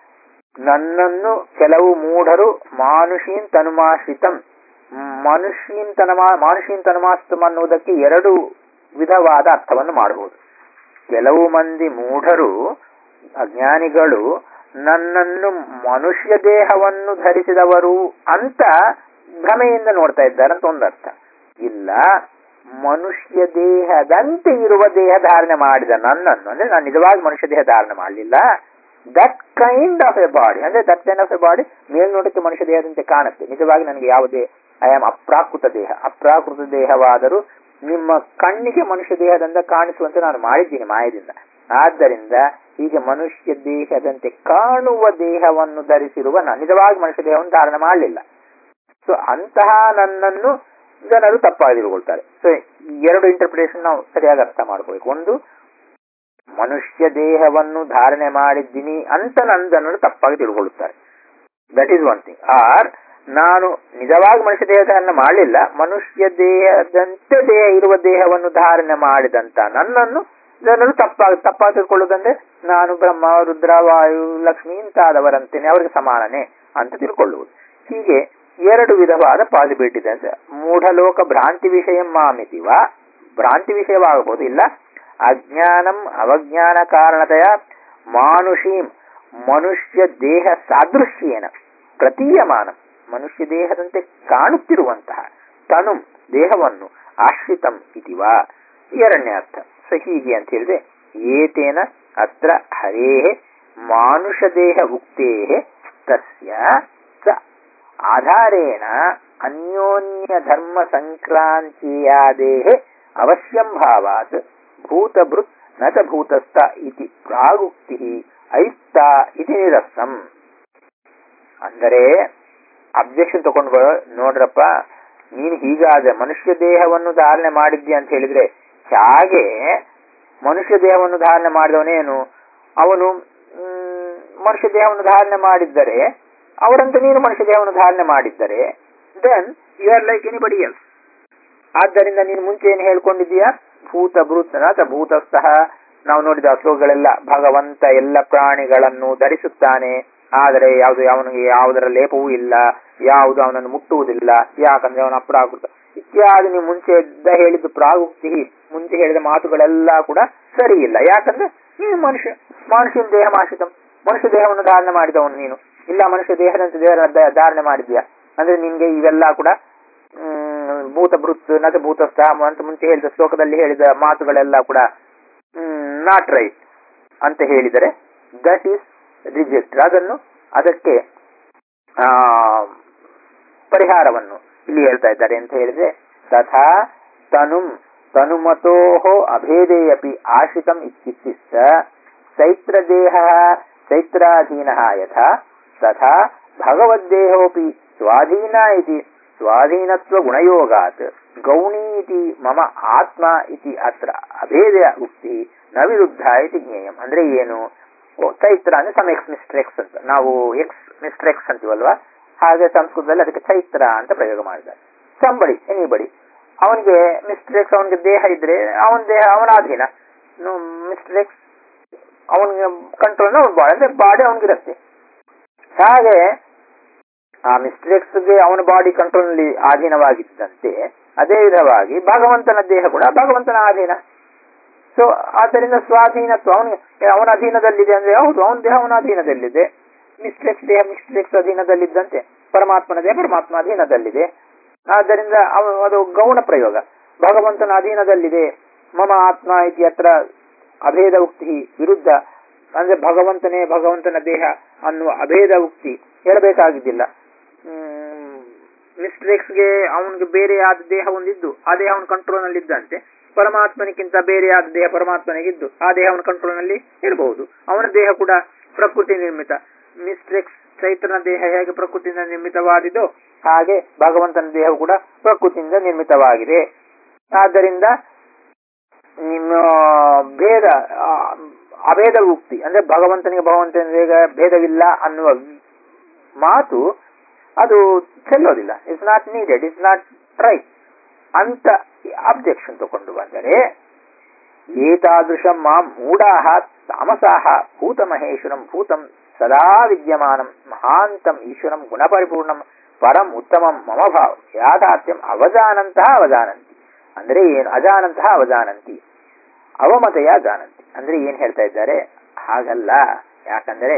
ನನ್ನನ್ನು ಕೆಲವು ಮೂಢರು ಮಾನುಷೀನ್ ತನುಮಾಶ್ರಿತಂ, ಮಾನುಷೀನ್ ತನುಮಾಶ್ರಿತಂ ಅನ್ನುವುದಕ್ಕೆ ಎರಡು ವಿಧವಾದ ಅರ್ಥವನ್ನು ಮಾಡಬಹುದು. ಕೆಲವು ಮಂದಿ ಮೂಢರು ಅಜ್ಞಾನಿಗಳು ನನ್ನನ್ನು ಮನುಷ್ಯ ದೇಹವನ್ನು ಧರಿಸಿದವರು ಅಂತ ಭ್ರಮೆಯಿಂದ ನೋಡ್ತಾ ಇದ್ದಾರೆ ಅಂತ ಒಂದರ್ಥ. ಇಲ್ಲ, ಮನುಷ್ಯ ದೇಹದಂತೆ ಇರುವ ದೇಹ ಧಾರಣೆ ಮಾಡಿದ ನನ್ನನ್ನು, ಅಂದ್ರೆ ನಾನು ನಿಜವಾಗಿ ಮನುಷ್ಯ ದೇಹ ಧಾರಣೆ ಮಾಡಲಿಲ್ಲ, that kind of a body, ಅಂದ್ರೆ that kind of a body ಮೇಲ್ನೋಟಕ್ಕೆ ಮನುಷ್ಯ ದೇಹದಂತೆ ಕಾಣುತ್ತೆ, ನಿಜವಾಗಿ ನನಗೆ ಯಾವುದೇ ಐ ಆಮ್ ಅಪ್ರಾಕೃತ ದೇಹ. ಅಪ್ರಾಕೃತ ದೇಹವಾದರೂ ನಿಮ್ಮ ಕಣ್ಣಿಗೆ ಮನುಷ್ಯ ದೇಹದಿಂದ ಕಾಣಿಸುವಂತೆ ನಾನು ಮಾಡಿದ್ದೀನಿ ಮಾಯದಿಂದ. ಆದ್ದರಿಂದ ಹೀಗೆ ಮನುಷ್ಯ ದೇಹದಂತೆ ಕಾಣುವ ದೇಹವನ್ನು ಧರಿಸಿರುವ ನಾನು ನಿಜವಾಗಿ ಮನುಷ್ಯ ದೇಹವನ್ನು ಧಾರಣೆ ಮಾಡಲಿಲ್ಲ. ಸೊ ಅಂತಹ ನನ್ನನ್ನು ಜನರು ತಪ್ಪಾಗಿ ತಿಳ್ಕೊಳ್ತಾರೆ. ಸೊ ಎರಡು ಇಂಟರ್ಪ್ರಿಟೇಷನ್ ನಾವು ಸರಿಯಾಗಿ ಅರ್ಥ ಮಾಡ್ಕೋಬೇಕು. ಒಂದು, ಮನುಷ್ಯ ದೇಹವನ್ನು ಧಾರಣೆ ಮಾಡಿದ್ದೀನಿ ಅಂತ ನನ್ನ ಜನರು ತಪ್ಪಾಗಿ ತಿಳ್ಕೊಳ್ಳುತ್ತಾರೆ, that is one thing. Or ನಾನು ನಿಜವಾಗಿ ಮನುಷ್ಯ ದೇಹ ಧಾರಣೆ ಮಾಡಲಿಲ್ಲ, ಮನುಷ್ಯ ದೇಹದಂತೆ ಇರುವ ದೇಹವನ್ನು ಧಾರಣೆ ಮಾಡಿದಂತ ನನ್ನನ್ನು ಜನರು ತಪ್ಪಾಗಿ ತಿಳ್ಕೊಳ್ಳುವುದಂದ್ರೆ ನಾನು ಬ್ರಹ್ಮ, ರುದ್ರ, ವಾಯು, ಲಕ್ಷ್ಮಿ ಇಂತಾದವರಂತೇನೆ, ಅವರಿಗೆ ಸಮಾನನೇ ಅಂತ ತಿಳ್ಕೊಳ್ಳುವುದು. ಹೀಗೆ ಎರಡು ವಿಧವಾದ ಪಾಸಿಬಿಲಿಟಿ ಇದೆ. ಅಂತ ಮೂಢಲೋಕ ಭ್ರಾಂತಿ ವಿಷಯ ಮಾಮಿತಿವ, ಭ್ರಾಂತಿ ವಿಷಯವಾಗಬಹುದು. ಇಲ್ಲ, ಅಜ್ಞಾನಂ ಅವಜ್ಞಾನ ಕಾರಣತೆಯ ಮಾನುಷೀಂ ಮನುಷ್ಯ ದೇಹ ಸಾದೃಶ್ಯೇನ ಪ್ರತೀಯಮಾನ, ಮನುಷ್ಯ ದೇಹದಂತೆ ಕಾಣುತ್ತಿರುವಂತಹ ತನು ದೇಹವನ್ನು ಆಶ್ರಿತಂ ಇತಿವಾ ಎರಡನೇ ಅರ್ಥ. ಸೊ ಹೀಗೆ ಅಂತ ಹೇಳಿದ್ರೆ, ಏತೇನ ಅತ್ರ ಹರೇಃ ಮಾನುಷ ದೇಹ ಉಕ್ತೇಃ ತಸ್ಯ ಸ ಆಧಾರೇಣ ಅನ್ಯೋನ್ಯ ಧರ್ಮ ಸಂಕ್ರಾಂತಿಯಾದೇಃ ಅವಶ್ಯಂ ಭಾವಾತ್ ಭೂತಭೃತ್ ನ ಚ ಭೂತಸ್ಥ ಇತಿ ಪ್ರಾಗುಕ್ತಿ ಅಯುಕ್ತ ಇತಿ ನಿರಸ್ತಂ. ಅಂದರೆ ಅಬ್ಜೆಕ್ಷನ್ ತಗೊಂಡು ನೋಡ್ರಪ್ಪ, ನೀನು ಹೀಗಾದ್ರೆ ಮನುಷ್ಯ ದೇಹವನ್ನು ಧಾರಣೆ ಮಾಡಿದ್ದಿ ಅಂತ ಹೇಳಿದ್ರೆ, ಹಾಗೆ ಮನುಷ್ಯ ದೇಹವನ್ನು ಧಾರಣೆ ಮಾಡಿದವನೇನು, ಅವನು ಮನುಷ್ಯ ದೇಹವನ್ನು ಧಾರಣೆ ಮಾಡಿದ್ದರೆ, ಅವರಂತೆ ನೀನು ಮನುಷ್ಯ ದೇಹವನ್ನು ಧಾರಣೆ ಮಾಡಿದ್ದರೆ, then you are like anybody else. ಆದ್ದರಿಂದ ನೀನು ಮುಂಚೆ ಏನು ಹೇಳ್ಕೊಂಡಿದ್ದೀಯಾ, ಭೂತ ಭೃತ್ ಭೂತಸ್ಥಃ. ನಾವು ನೋಡಿದ ಶ್ಲೋಕಗಳೆಲ್ಲ ಭಗವಂತ ಎಲ್ಲ ಪ್ರಾಣಿಗಳನ್ನು ಧರಿಸುತ್ತಾನೆ, ಆದರೆ ಅವನಿಗೆ ಯಾವುದರ ಲೇಪವೂ ಇಲ್ಲ, ಯಾವುದು ಅವನನ್ನು ಮುಟ್ಟುವುದಿಲ್ಲ, ಯಾಕಂದ್ರೆ ಅವನ ಅಪ್ರಾಕೃತ ಇತ್ಯಾದಿ. ನೀವು ಮುಂಚೆ ಹೇಳಿದ್ದು ಪ್ರಾಗುಕ್ತಿ, ಮುಂಚೆ ಹೇಳಿದ ಮಾತುಗಳೆಲ್ಲ ಕೂಡ ಸರಿ ಇಲ್ಲ. ಯಾಕಂದ್ರೆ ನೀನು ಮನುಷ್ಯನ ದೇಹ ಆಶ್ರಿತ, ಮನುಷ್ಯ ದೇಹವನ್ನು ಧಾರಣೆ ಮಾಡಿದವನು ನೀನು. ಇಲ್ಲ, ಮನುಷ್ಯ ದೇಹದಂತೆ ಧಾರಣೆ ಮಾಡಿದ್ಯಾ ಅಂದ್ರೆ ನಿನ್ಗೆ ಇವೆಲ್ಲ ಕೂಡ ಭೂತಭೃತ್ ನತ ಭೂತಸ್ಥ ಅಂತ ಮುಂಚೆ ಹೇಳಿದ ಶ್ಲೋಕದಲ್ಲಿ ಹೇಳಿದ ಮಾತುಗಳೆಲ್ಲ ಕೂಡ ನಾಟ್ ರೈಟ್ ಅಂತ ಹೇಳಿದರೆ ದಟ್ ಈಸ್ ರಿಜೆಕ್ಟ್. ಅದಕ್ಕೆ ಪರಿಹಾರವನ್ನು ಇಲ್ಲಿ ಹೇಳ್ತಾ ಇದ್ದಾರೆ ಅಂತ ಹೇಳಿದ್ರೆ, ತಥಾ ತನುಮತೋಹೋ ಅಭೇದೇಯಪಿ ಆಶ್ರಿತಂ ಇತ್ಯುಕ್ತಿಶ್ಚ ಚೈತ್ರದೇಹ ಚೈತ್ರಾಧೀನಃ ಯಥಾ ತಥಾ ಭಗವದ್ದೇಹೋಪಿ ಸ್ವಾಧೀನ ಇತಿ ಸ್ವಾಧೀನತ್ವ ಗುಣಯೋಗಾತ್ ಗೌಣೀ ಇತಿ ಮಮ ಆತ್ಮ ಇತಿ ಅತ್ರ ಅಭೇದ ಉಕ್ತಿ ನ ವಿರುದ್ಧ ಇತಿ ಜ್ಞೇಯಂ. ಅಂದ್ರೆ ಏನು? ಚೈತ್ರ ಅಂದ್ರೆ ಸಮ್ ಎಕ್ಸ್ ಮಿಸ್ಟರ್ ಎಕ್ಸ್ ಅಂತ, ನಾವು ಎಕ್ಸ್ ಮಿಸ್ಟರ್ ಎಕ್ಸ್ ಅಂತೀವಲ್ವಾ, ಹಾಗೆ ಸಂಸ್ಕೃತದಲ್ಲಿ ಅದಕ್ಕೆ ಚೈತ್ರ ಅಂತ ಪ್ರಯೋಗ ಮಾಡಿದ್ದಾರೆ. ಸಂಬಡಿ ಎನಿಬಡಿ, ಅವನಿಗೆ ಮಿಸ್ಟರ್ ಎಕ್ಸ್ ಅವನಿಗೆ ದೇಹ ಇದ್ರೆ ಅವನ ದೇಹ ಅವನ ಅಧೀನ. ಮಿಸ್ಟರ್ ಎಕ್ಸ್ ಅವನಿಗೆ ಕಂಟ್ರೋಲ್ ಅವನ ಬಾಡಿ ಅಂದ್ರೆ ಬಾಡಿ ಅವನಿಗಿರುತ್ತೆ. ಹಾಗೆ ಆ ಮಿಸ್ಟರ್ ಎಕ್ಸ್ಗೆ ಅವನ ಬಾಡಿ ಕಂಟ್ರೋಲ್ ನಲ್ಲಿ ಅಧೀನವಾಗಿದ್ದಂತೆ ಅದೇ ವಿಧವಾಗಿ ಭಗವಂತನ ದೇಹ ಕೂಡ ಭಗವಂತನ ಅಧೀನ. ಸೊ ಆದ್ದರಿಂದ ಸ್ವಾಧೀನತ್ವ ಅವನ ಅಧೀನದಲ್ಲಿದೆ ಅಂದ್ರೆ ಹೌದು, ಅವನ ದೇಹ ಅವನ ಅಧೀನದಲ್ಲಿದೆ. ಮಿಸ್ಟರ್ ಎಕ್ಸ್ ದೇಹ ಮಿಸ್ಟರ್ ಎಕ್ಸ್ ಅಧೀನದಲ್ಲಿದ್ದಂತೆ ಪರಮಾತ್ಮನ ದೇಹ ಪರಮಾತ್ಮ ಅಧೀನದಲ್ಲಿದೆ. ಆದ್ದರಿಂದ ಅದು ಗೌಣ ಪ್ರಯೋಗ. ಭಗವಂತನ ಅಧೀನದಲ್ಲಿದೆ. ಮಮ ಆತ್ಮ ಇತಿ ಅತ್ರ ಅಭೇದ ಉಕ್ತಿ ವಿರುದ್ಧ ಅಂದ್ರೆ ಭಗವಂತನೇ ಭಗವಂತನ ದೇಹ ಅನ್ನುವ ಅಭೇದ ಉಕ್ತಿ ಹೇಳಬೇಕಾಗಿದ್ದಿಲ್ಲ. ಮಿಸ್ಟರ್ ಎಕ್ಸ್ಗೆ ಅವನಿಗೆ ಬೇರೆಯಾದ ದೇಹ ಒಂದಿದ್ದು ಆ ದೇಹ ಅವನ ಕಂಟ್ರೋಲ್ ನಲ್ಲಿ ಇದ್ದಂತೆ ಪರಮಾತ್ಮನಿಗಿಂತ ಬೇರೆಯಾದ ದೇಹ ಪರಮಾತ್ಮನಿಗಿದ್ದು ಆ ದೇಹ ಅವನ ಕಂಟ್ರೋಲ್ ನಲ್ಲಿ ಇರಬಹುದು. ಅವನ ದೇಹ ಕೂಡ ಪ್ರಕೃತಿ ನಿರ್ಮಿತ. ಮಿಸ್ಟರ್ ಎಕ್ಸ್ ಚೈತ್ರನ ದೇಹ ಹೇಗೆ ಪ್ರಕೃತಿಯಿಂದ ನಿರ್ಮಿತವಾದಿದೋ ಹಾಗೆ ಭಗವಂತನ ದೇಹ ಕೂಡ ಪ್ರಕೃತಿಯಿಂದ ನಿರ್ಮಿತವಾಗಿದೆ. ಆದ್ದರಿಂದ ನಿಮ್ಮ ಭೇದ ಅಭೇದ ಉಕ್ತಿ ಅಂದ್ರೆ ಭಗವಂತನಿಗೆ ಭೇದವಿಲ್ಲ ಅನ್ನುವ ಮಾತು ಅದು ಚೆಲ್ಲೋದಿಲ್ಲ. It's not needed, it's not right ಅಂತ ಅಬ್ಜೆಕ್ಷನ್ ತಗೊಂಡು ಬಂದರೆ, ಏತಾದೃಶ ಮಾಂ ಮೂಢಾಃ ತಾಮಸಾಃ ಭೂತಮಹೇಶ್ವರಂ ಭೂತಂ ಸದಾ ವಿದ್ಯಮಾನಂ ಮಹಾಂತಂ ಈಶ್ವರಂ ಗುಣಪರಿಪೂರ್ಣಂ ಪರಂ ಉತ್ತಮಂ ಮಮ ಭಾವ ಯಾಥಾತ್ಮ್ಯಂ ಅವಜಾನಂತಹ ಅವಜಾನಂತಿ. ಅಂದ್ರೆ ಏನು? ಅಜಾನಂತಹ ಅವಜಾನಂತಿ, ಅವಮತೆಯ ಜಾನಂತಿ. ಅಂದ್ರೆ ಏನ್ ಹೇಳ್ತಾ ಇದ್ದಾರೆ? ಹಾಗಲ್ಲ. ಯಾಕಂದ್ರೆ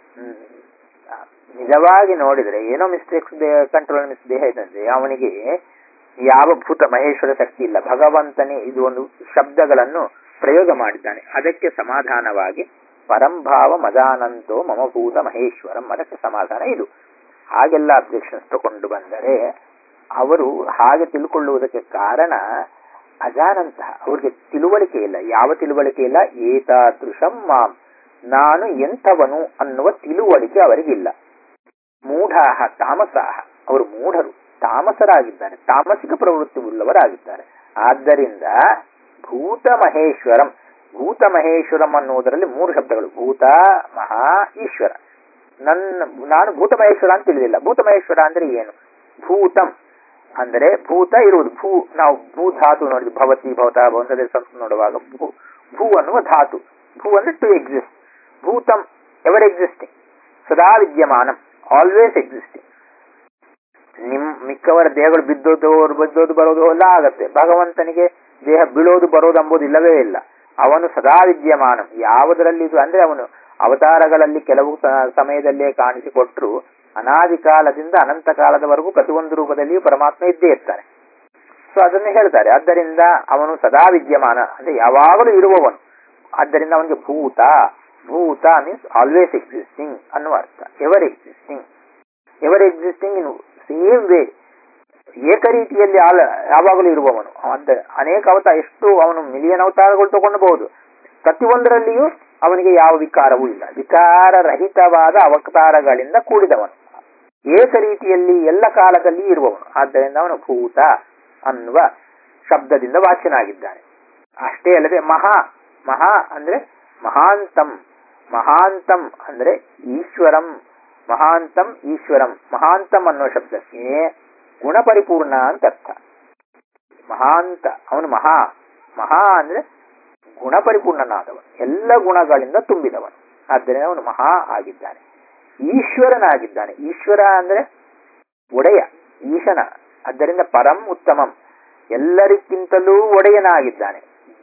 ನಿಜವಾಗಿ ನೋಡಿದ್ರೆ ಏನೋ ಮಿಸ್ಟೇಕ್ಸ್ ಕಂಟ್ರೋಲ್ ಮಿಸ್ ದೇಹ ಇದ್ದಂತೆ ಅವನಿಗೆ ಯಾವ ಭೂತ ಮಹೇಶ್ವರ ಶಕ್ತಿ ಇಲ್ಲ. ಭಗವಂತನೇ ಇದು ಒಂದು ಶಬ್ದಗಳನ್ನು ಪ್ರಯೋಗ ಮಾಡಿದ್ದಾನೆ. ಅದಕ್ಕೆ ಸಮಾಧಾನವಾಗಿ ಪರಂಭಾವ ಮಜಾನಂತೋ ಮಮ ಭೂತ ಮಹೇಶ್ವರಂ, ಅದಕ್ಕೆ ಸಮಾಧಾನ ಇದು. ಹಾಗೆಲ್ಲ ಅಬ್ಜೆಕ್ಷನ್ಸ್ ತಗೊಂಡು ಬಂದರೆ ಅವರು ಹಾಗೆ ತಿಳ್ಕೊಳ್ಳುವುದಕ್ಕೆ ಕಾರಣ ಅಜಾನಂತ, ಅವ್ರಿಗೆ ತಿಳುವಳಿಕೆ ಇಲ್ಲ. ಯಾವ ತಿಳುವಳಿಕೆ ಇಲ್ಲ? ಏತಾದೃಶಂ ಮಾಂ, ನಾನು ಎಂಥವನು ಅನ್ನುವ ತಿಳುವಳಿಕೆ ಅವರಿಗಿಲ್ಲ. ಮೂಢಾಹ ತಾಮಸಾಹ, ಅವರು ಮೂಢರು, ತಾಮಸರಾಗಿದ್ದಾರೆ, ತಾಮಸಿಕ ಪ್ರವೃತ್ತಿ ಉಳ್ಳವರಾಗಿದ್ದಾರೆ. ಆದ್ದರಿಂದ ಭೂತ ಮಹೇಶ್ವರಂ, ಭೂತ ಮಹೇಶ್ವರಂ ಅನ್ನುವುದರಲ್ಲಿ ಮೂರು ಶಬ್ದಗಳು, ಭೂತ ಮಹಾ ಈಶ್ವರ. ನಾನು ಭೂತ ಮಹೇಶ್ವರ ಅಂತ ತಿಳಿದಿಲ್ಲ. ಭೂತ ಮಹೇಶ್ವರ ಅಂದ್ರೆ ಏನು? ಭೂತಂ ಅಂದರೆ ಭೂತ ಇರುವುದು. ನಾವು ಭೂ ಧಾತು ನೋಡಿದ್ವಿ, ಭವತಿ ಭವತ ಭವಂತದ ಸಂಸ್ಕೃತ ನೋಡುವಾಗ ಭೂ ಅನ್ನುವ ಧಾತು. ಭೂ ಅಂದ್ರೆ ಟು ಎಕ್ಸಿಸ್ಟ್. ಭೂತಂ ಎವರ್ ಎಕ್ಸಿಸ್ಟಿಂಗ್, ಸದಾ ವಿದ್ಯಮಾನಂ, ಆಲ್ವೇಸ್ ಎಕ್ಸಿಸ್ಟಿಂಗ್. ಮಿಕ್ಕವರ ದೇಹಗಳು ಬಿದ್ದೋದು ಬರೋದು ಎಲ್ಲ ಆಗತ್ತೆ. ಭಗವಂತನಿಗೆ ದೇಹ ಬೀಳೋದು ಬರೋದು ಎಂಬುದು ಇಲ್ಲವೇ ಇಲ್ಲ. ಅವನು ಸದಾ ವಿದ್ಯಮಾನ. ಯಾವುದರಲ್ಲಿ ಇದು ಅಂದ್ರೆ ಅವನು ಅವತಾರಗಳಲ್ಲಿ ಕೆಲವು ಸಮಯದಲ್ಲೇ ಕಾಣಿಸಿಕೊಟ್ರು, ಅನಾದಿ ಕಾಲದಿಂದ ಅನಂತ ಕಾಲದವರೆಗೂ ಪ್ರತಿಯೊಂದು ರೂಪದಲ್ಲಿಯೂ ಪರಮಾತ್ಮ ಇದ್ದೇ ಇರ್ತಾನೆ. ಸೊ ಅದನ್ನು ಹೇಳ್ತಾರೆ. ಆದ್ದರಿಂದ ಅವನು ಸದಾ ವಿದ್ಯಮಾನ ಅಂದ್ರೆ ಯಾವಾಗಲೂ ಇರುವವನು. ಆದ್ದರಿಂದ ಅವನಿಗೆ ಭೂತ, ಭೂತ ಮೀನ್ಸ್ ಆಲ್ವೇಸ್ ಎಕ್ಸಿಸ್ಟಿಂಗ್ ಅನ್ನುವ ಅರ್ಥ. Ever existing in same way, ಏಕರೀತಿಯಲ್ಲಿ ಯಾವಾಗಲೂ ಇರುವವನು. ಅನೇಕ ಅವತಾರ, ಎಷ್ಟು ಅವನು ಮಿಲಿಯನ್ ಅವತಾರಗಳು ತಗೊಂಡಬಹುದು, ಪ್ರತಿಯೊಂದರಲ್ಲಿಯೂ ಅವನಿಗೆ ಯಾವ ವಿಕಾರವೂ ಇಲ್ಲ. ವಿಕಾರರಹಿತವಾದ ಅವತಾರಗಳಿಂದ ಕೂಡಿದವನು, ಏಕರೀತಿಯಲ್ಲಿ ಎಲ್ಲ ಕಾಲದಲ್ಲಿ ಇರುವವನು. ಆದ್ದರಿಂದ ಅವನು ಭೂತ ಅನ್ನುವ ಶಬ್ದದಿಂದ ವಾಚ್ಯನಾಗಿದ್ದಾನೆ. ಅಷ್ಟೇ ಅಲ್ಲದೆ ಮಹಾ ಅಂದ್ರೆ ಮಹಾಂತಂ, ಮಹಾಂತಂ ಅಂದ್ರೆ ಈಶ್ವರಂ, ಮಹಾಂತಂ ಈಶ್ವರಂ. ಮಹಾಂತಂ ಅನ್ನುವ ಶಬ್ದಕ್ಕೆ ಗುಣಪರಿಪೂರ್ಣ ಅಂತ ಅರ್ಥ. ಮಹಾಂತ, ಅವನು ಮಹಾ ಅಂದ್ರೆ ಗುಣಪರಿಪೂರ್ಣನಾದವನು, ಎಲ್ಲ ಗುಣಗಳಿಂದ ತುಂಬಿದವನು. ಆದ್ದರಿಂದ ಅವನು ಮಹಾ ಆಗಿದ್ದಾನೆ, ಈಶ್ವರನಾಗಿದ್ದಾನೆ. ಈಶ್ವರ ಅಂದ್ರೆ ಒಡೆಯ, ಈಶನ. ಆದ್ದರಿಂದ ಪರಂ ಉತ್ತಮಂ, ಎಲ್ಲರಿಗಿಂತಲೂ ಒಡೆಯನಾಗಿದ್ದಾನೆ.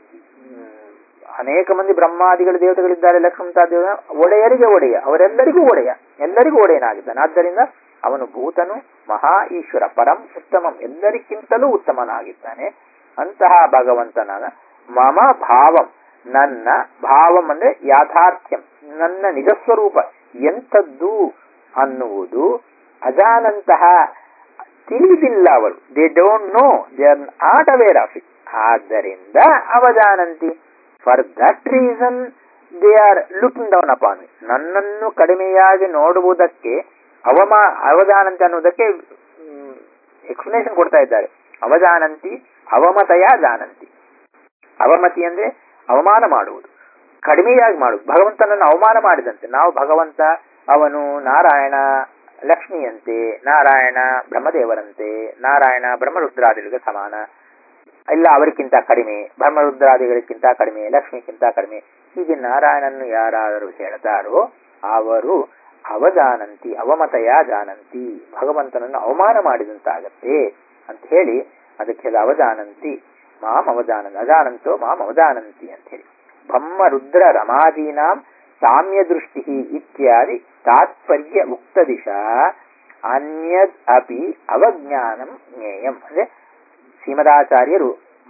ಅನೇಕ ಮಂದಿ ಬ್ರಹ್ಮಾದಿಗಳ ದೇವತೆಗಳಿದ್ದಾರೆ, ಲಕ್ಷ್ಮಣ ದೇವ ಒಡೆಯರಿಗೆ ಒಡೆಯ, ಅವರೆಲ್ಲರಿಗೂ ಒಡೆಯ, ಎಲ್ಲರಿಗೂ ಒಡೆಯನಾಗಿದ್ದಾನೆ. ಆದ್ದರಿಂದ ಅವನು ಭೂತನು ಮಹಾ ಈಶ್ವರ ಪರಂ ಉತ್ತಮಂ ಎಲ್ಲರಿಗಿಂತಲೂ ಉತ್ತಮನಾಗಿದ್ದಾನೆ. ಅಂತಹ ಭಗವಂತನ ಮಮ ಭಾವಂ ನನ್ನ ಭಾವಂ ಅಂದ್ರೆ ಯಾಥಾರ್ಥ್ಯಂ ನನ್ನ ನಿಜಸ್ವರೂಪ ಎಂಥದ್ದು ಅನ್ನುವುದು ಅಜಾನಂತಹ ತಿಳಿದಿಲ್ಲ ಅವರು. They don't know, they are not aware of it. ಆದ್ದರಿಂದ ಅವಜಾನಂತಿ. For that reason they are looking down upon me. ನನ್ನನ್ನು ಕಡಿಮೆಯಾಗಿ ನೋಡುವುದಕ್ಕೆ ಅವಜಾನಂತಿ ಅನ್ನುವುದಕ್ಕೆ ಎಕ್ಸ್ಪ್ಲನೇಷನ್ ಕೊಡ್ತಾ ಇದ್ದಾರೆ. ಅವಜಾನಂತಿ ಅವಮತಯ ಜಾನಂತಿ. ಅವಮತಿ ಅಂದ್ರೆ ಅವಮಾನ ಮಾಡುವುದು, ಕಡಿಮೆಯಾಗಿ ಮಾಡುವುದು. ಭಗವಂತನನ್ನು ಅವಮಾನ ಮಾಡಿದಂತೆ ನಾವು ಭಗವಂತ ಅವನು ನಾರಾಯಣ ಲಕ್ಷ್ಮಿಯಂತೆ, ನಾರಾಯಣ ಬ್ರಹ್ಮದೇವರಂತೆ, ನಾರಾಯಣ ಬ್ರಹ್ಮರುದ್ರಾದಿಗಳಿಗೆ ಸಮಾನ, ಇಲ್ಲ ಅವರಿಗಿಂತ ಕಡಿಮೆ, ಬ್ರಹ್ಮರುದ್ರಾದಿಗಳಿಗಿಂತ ಕಡಿಮೆ, ಲಕ್ಷ್ಮಿಗಿಂತ ಕಡಿಮೆ, ಹೀಗೆ ನಾರಾಯಣನ್ನು ಯಾರಾದರೂ ಹೇಳ್ತಾರೋ ಅವರು ಅವಜಾನಂತಿ ಅವಮತಯ ಜಾನಂತಿ, ಭಗವಂತನನ್ನು ಅವಮಾನ ಮಾಡಿದಂತಾಗತ್ತೆ ಅಂತ ಹೇಳಿ ಅದಕ್ಕೆ ಅವಜಾನಂತಿ ಮಾಂ ಅವಜಾನಂತಿ, ಅಜಾನಂತೋ ಮಾಂ ಅವಜಾನಂತಿ ಅಂತ ಹೇಳಿ. ಬ್ರಹ್ಮ ರುದ್ರ ರಮಾದೀನಾಂ ಸಾಮ್ಯ ದೃಷ್ಟಿ ಇತ್ಯಾದಿ ತಾತ್ಪರ್ಯ ಉಕ್ತ ದಿಶಾ ಅನ್ಯದ್ ಅಪಿ ಅವಜ್ಞಾನಂ ಜ್ಞೇಯಂ. ಅಂದ್ರೆ ಶ್ರೀಮದಾಚಾರ್ಯರು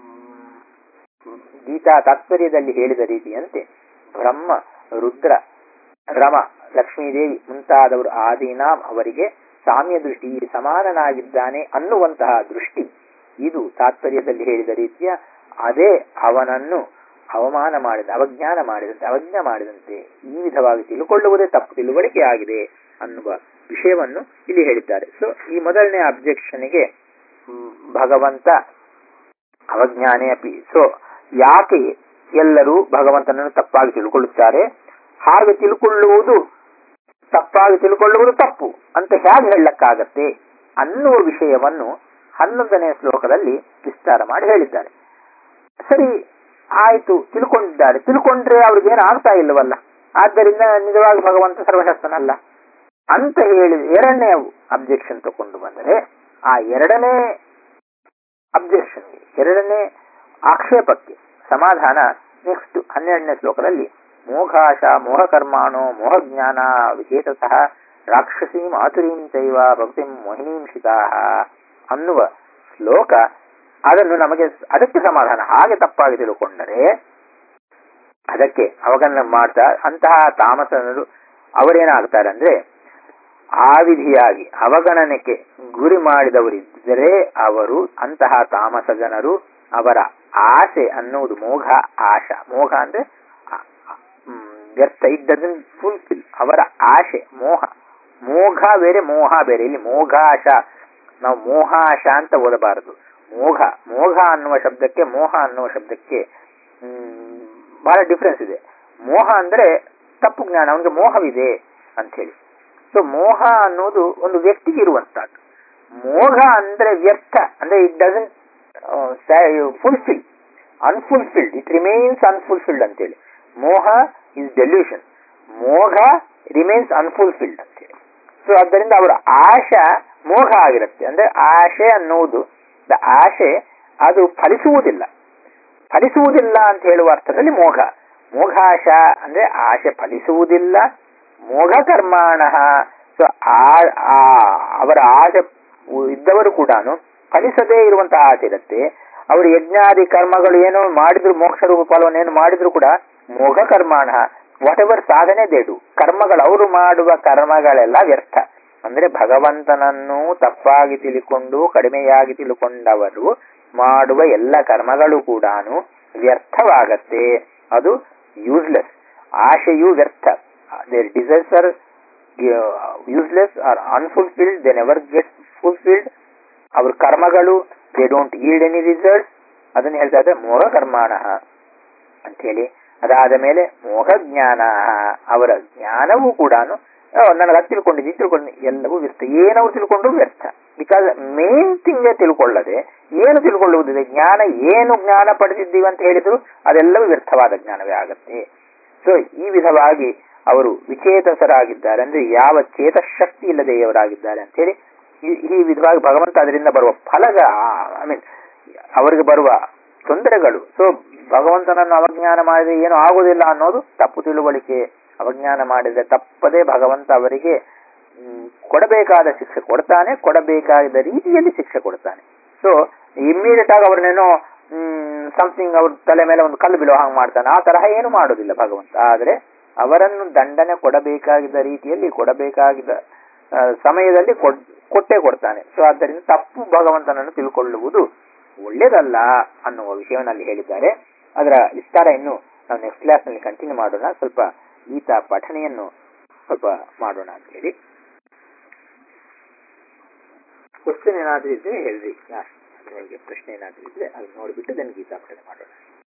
ಗೀತಾ ತಾತ್ಪರ್ಯದಲ್ಲಿ ಹೇಳಿದ ರೀತಿಯಂತೆ ಬ್ರಹ್ಮ ರುದ್ರ ರಮ ಲಕ್ಷ್ಮೀದೇವಿ ಮುಂತಾದವರು ಆದೀನಾಂ ಅವರಿಗೆ ಸಾಮ್ಯ ದೃಷ್ಟಿ, ಸಮಾನನಾಗಿದ್ದಾನೆ ಅನ್ನುವಂತಹ ದೃಷ್ಟಿ, ಇದು ತಾತ್ಪರ್ಯದಲ್ಲಿ ಹೇಳಿದ ರೀತಿಯ ಅದೇ ಅವನನ್ನು ಅವಮಾನ ಮಾಡಿದ ಅವಜ್ಞಾನ ಮಾಡಿದಂತೆ ಅವಜ್ಞ ಮಾಡಿದಂತೆ ಈ ವಿಧವಾಗಿ ತಿಳ್ಕೊಳ್ಳುವುದೇ ತಪ್ಪು ತಿಳುವಳಿಕೆ ಆಗಿದೆ ಅನ್ನುವ ವಿಷಯವನ್ನು ಇಲ್ಲಿ ಹೇಳಿದ್ದಾರೆ. ಸೊ ಈ ಮೊದಲನೇ ಅಬ್ಜೆಕ್ಷನ್ಗೆ ಭಗವಂತ ಅವಜ್ಞಾನೇ ಅಪಿ. ಸೊ ಯಾಕೆ ಎಲ್ಲರೂ ಭಗವಂತನನ್ನು ತಪ್ಪಾಗಿ ತಿಳ್ಕೊಳ್ಳುತ್ತಾರೆ, ಹಾಗೆ ತಪ್ಪಾಗಿ ತಿಳ್ಕೊಳ್ಳುವುದು ತಪ್ಪು ಅಂತ ಹೇಗೆ ಹೇಳಕ್ಕಾಗತ್ತೆ ಅನ್ನುವ ವಿಷಯವನ್ನು 11ನೇ ಶ್ಲೋಕದಲ್ಲಿ ವಿಸ್ತಾರ ಮಾಡಿ ಹೇಳಿದ್ದಾರೆ. ಸರಿ ಆಯ್ತು, ತಿಳ್ಕೊಂಡಿದ್ದಾರೆ, ತಿಳ್ಕೊಂಡ್ರೆ ಅವ್ರಿಗೇನು ಆಗ್ತಾ ಇಲ್ಲವಲ್ಲ, ಆದ್ದರಿಂದ ನಿಜವಾಗಿ ಭಗವಂತ ಸರ್ವಶಕ್ತನಲ್ಲ ಅಂತ ಹೇಳಿ ಎರಡನೇ ಅಬ್ಜೆಕ್ಷನ್ ತಗೊಂಡು ಬಂದರೆ, ಆ ಎರಡನೇ ಅಬ್ಜೆಕ್ಷನ್ಗೆ, ಎರಡನೇ ಆಕ್ಷೇಪಕ್ಕೆ ಸಮಾಧಾನ ನೆಕ್ಸ್ಟ್ 12ನೇ ಶ್ಲೋಕದಲ್ಲಿ ಮೋಘಾಶ ಮೋಹಕರ್ಮಾಣೋ ಮೋಹಜ್ಞಾನ ವಿಚೇತಸಃ ರಾಕ್ಷಸೀಂ ಆತುರೀಂ ಚೈವ ಭಕ್ತಿಂ ಮೋಹಿನೀಂ ಶಿತಾಃ ಅನ್ನುವ ಶ್ಲೋಕ. ಅದನ್ನು ನಮಗೆ ಅದಕ್ಕೆ ಸಮಾಧಾನ. ಹಾಗೆ ತಪ್ಪಾಗಿ ತಿಳ್ಕೊಂಡರೆ ಅದಕ್ಕೆ ಅವಗಣನೆ ಮಾಡ್ತಾ ಅಂತಹ ತಾಮಸನರು ಅವರೇನಾಗ್ತಾರೆ ಅಂದ್ರೆ ಆ ವಿಧಿಯಾಗಿ ಅವಗಣನೆಗೆ ಗುರಿ ಮಾಡಿದವರಿದ್ದರೆ ಅವರು ಅಂತಹ ತಾಮಸ ಜನರು ಅವರ ಆಸೆ ಅನ್ನುವುದು ಮೋಘ ಆಶ. ಮೋಘ ಅಂದ್ರೆ ವ್ಯರ್ಥ, ಇಟ್ ಡಸಂಟ್ ಫುಲ್ಫಿಲ್. ಅವರ ಆಶೆ ಮೋಹ, ಮೋಘ ಬೇರೆ ಮೋಹ ಬೇರೆ. ಇಲ್ಲಿ ಮೋಘಾಶ, ನಾವು ಮೋಹಾಶ ಅಂತ ಓದಬಾರದು. ಮೋಘ ಅನ್ನುವ ಶಬ್ದಕ್ಕೆ ಮೋಹ ಅನ್ನುವ ಶಬ್ದಕ್ಕೆ ಬಹಳ ಡಿಫ್ರೆನ್ಸ್ ಇದೆ. ಮೋಹ ಅಂದ್ರೆ ತಪ್ಪು ಜ್ಞಾನ, ಅವನಿಗೆ ಮೋಹವಿದೆ ಅಂತ ಹೇಳಿ. ಸೊ ಮೋಹ ಅನ್ನೋದು ಒಂದು ವ್ಯಕ್ತಿಗೆ ಇರುವಂತಹದ್ದು. ಮೋಘ ಅಂದ್ರೆ ವ್ಯರ್ಥ, ಅಂದ್ರೆ it doesn't fulfil, unfulfilled, it remains unfulfilled ಅಂತೇಳಿ. ಮೋಹ ಇಸ್ ಡೆಲ್ಯೂಷನ್, ಮೋಘ ರಿಮೈನ್ಸ್ ಅನ್ಫುಲ್ಫಿಲ್ಡ್ ಅಂತೇಳಿ. ಸೊ ಆದ್ದರಿಂದ ಅವರ ಆಶಾ ಮೋಘ ಆಗಿರುತ್ತೆ. ಅಂದ್ರೆ ಆಶೆ ಅನ್ನುವುದು ಆಶೆ ಅದು ಫಲಿಸುವುದಿಲ್ಲ ಅಂತ ಹೇಳುವ ಅರ್ಥದಲ್ಲಿ ಮೋಘ. ಮೋಘಾಶ ಅಂದ್ರೆ ಆಶೆ ಫಲಿಸುವುದಿಲ್ಲ. ಮೋಘ ಕರ್ಮಾಣ. ಸೊ ಅವರ ಆಶೆ ಇದ್ದವರು ಕೂಡ ಫಲಿಸದೇ ಇರುವಂತಹ ಆಸೆ ಇರುತ್ತೆ. ಅವರು ಯಜ್ಞಾದಿ ಕರ್ಮಗಳು ಏನೋ ಮಾಡಿದ್ರು, ಮೋಕ್ಷ ರೂಪ ಫಲವನ್ನೇನು ಮಾಡಿದ್ರು ಕೂಡ ಮೋಘ ಕರ್ಮಾಣ, ವಾಟ್ ಎವರ್ ಸಾಧನೆ ದೇಡು, ಕರ್ಮಗಳು ಅವರು ಮಾಡುವ ಕರ್ಮಗಳೆಲ್ಲ ವ್ಯರ್ಥ. ಅಂದ್ರೆ ಭಗವಂತನನ್ನು ತಪ್ಪಾಗಿ ತಿಳ್ಕೊಂಡು ಕಡಿಮೆಯಾಗಿ ತಿಳ್ಕೊಂಡವರು ಮಾಡುವ ಎಲ್ಲ ಕರ್ಮಗಳು ಕೂಡ ವ್ಯರ್ಥವಾಗತ್ತೆ. ಅದು ಯೂಸ್ಲೆಸ್. ಆಶೆಯು ವ್ಯರ್ಥ. Their desires are useless are unfulfilled, they never get fulfilled. ಅವ್ರ ಕರ್ಮಗಳು they don't yield any result. ಅದನ್ನು ಹೇಳ್ತಾ ಇದ್ರೆ ಮೋಹ ಕರ್ಮಾಣ ಅಂತ ಹೇಳಿ. ಅದಾದ ಮೇಲೆ ಮೋಹ ಜ್ಞಾನ, ಅವರ ಜ್ಞಾನವೂ ಕೂಡ ನನಗೆ ಅದು ತಿಳ್ಕೊಂಡು ಎಲ್ಲವೂ ವ್ಯರ್ಥ. ಏನವು ತಿಳ್ಕೊಂಡ್ರು ವ್ಯರ್ಥ. ಬಿಕಾಸ್ ಮೇನ್ ಥಿಂಗೇ ತಿಳ್ಕೊಳ್ಳದೆ ಏನು ತಿಳ್ಕೊಳ್ಳುವುದಿದೆ. ಜ್ಞಾನ ಏನು ಜ್ಞಾನ ಪಡೆದಿದ್ದೀವಿ ಅಂತ ಹೇಳಿದ್ರು ಅದೆಲ್ಲವೂ ವ್ಯರ್ಥವಾದ ಜ್ಞಾನವೇ ಆಗತ್ತೆ. ಸೊ ಈ ವಿಧವಾಗಿ ಅವರು ವಿಚೇತಸರಾಗಿದ್ದಾರೆ, ಅಂದ್ರೆ ಯಾವ ಚೇತಶಕ್ತಿ ಇಲ್ಲದೆಯವರಾಗಿದ್ದಾರೆ ಅಂತ ಹೇಳಿ ಈ ವಿಧವಾಗಿ ಭಗವಂತ ಅದರಿಂದ ಬರುವ ಫಲಗ, ಅವರಿಗೆ ಬರುವ ತೊಂದರೆಗಳು. ಸೊ ಭಗವಂತನನ್ನು ಅವಜ್ಞಾನ ಮಾಡಿದ್ರೆ ಏನು ಆಗುವುದಿಲ್ಲ ಅನ್ನೋದು ತಪ್ಪು ತಿಳುವಳಿಕೆ. ಅವಜ್ಞಾನ ಮಾಡಿದ್ರೆ ತಪ್ಪದೇ ಭಗವಂತ ಅವರಿಗೆ ಕೊಡಬೇಕಾದ ಶಿಕ್ಷೆ ಕೊಡ್ತಾನೆ, ಕೊಡಬೇಕಾದ ರೀತಿಯಲ್ಲಿ ಶಿಕ್ಷೆ ಕೊಡ್ತಾನೆ. ಸೊ ಇಮ್ಮಿಡಿಯೇಟ್ ಆಗಿ ಅವ್ರನ್ನೇನೋ ಸಮಥಿಂಗ್ ಅವ್ರ ತಲೆ ಮೇಲೆ ಒಂದು ಕಲ್ಲು ಬೀಳೋ ಹಾಗೆ ಮಾಡ್ತಾನೆ, ಆ ತರಹ ಏನು ಮಾಡೋದಿಲ್ಲ ಭಗವಂತ. ಆದರೆ ಅವರನ್ನು ದಂಡನೆ ಕೊಡಬೇಕಾಗಿದ್ದ ರೀತಿಯಲ್ಲಿ, ಕೊಡಬೇಕಾಗಿದ್ದ ಸಮಯದಲ್ಲಿ ಕೊಟ್ಟೇ ಕೊಡ್ತಾನೆ. ಸೊ ಆದ್ದರಿಂದ ತಪ್ಪು ಭಗವಂತನನ್ನು ತಿಳ್ಕೊಳ್ಳುವುದು ಒಳ್ಳೇದಲ್ಲ ಅನ್ನುವ ವಿಷಯವನ್ನು ಹೇಳಿದ್ದಾರೆ. ಅದರ ವಿಸ್ತಾರ ಇನ್ನು ನಾವು ನೆಕ್ಸ್ಟ್ ಕ್ಲಾಸ್ ನಲ್ಲಿ ಕಂಟಿನ್ಯೂ ಮಾಡೋಣ. ಸ್ವಲ್ಪ ಗೀತಾ ಪಠಣೆಯನ್ನು ಸ್ವಲ್ಪ ಮಾಡೋಣ ಅಂತ ಹೇಳಿ. ಕ್ವಶನ್ ಏನಾದ್ರೂ ಇದ್ರೆ ಹೇಳ್ರಿ, ನಿಮಗೆ ಪ್ರಶ್ನೆ ಏನಾದ್ರೂ ಇದ್ರೆ ಅದು ನೋಡ್ಬಿಟ್ಟು ದೆನ್ ಗೀತಾ ಪಠಣೆ ಮಾಡೋಣ.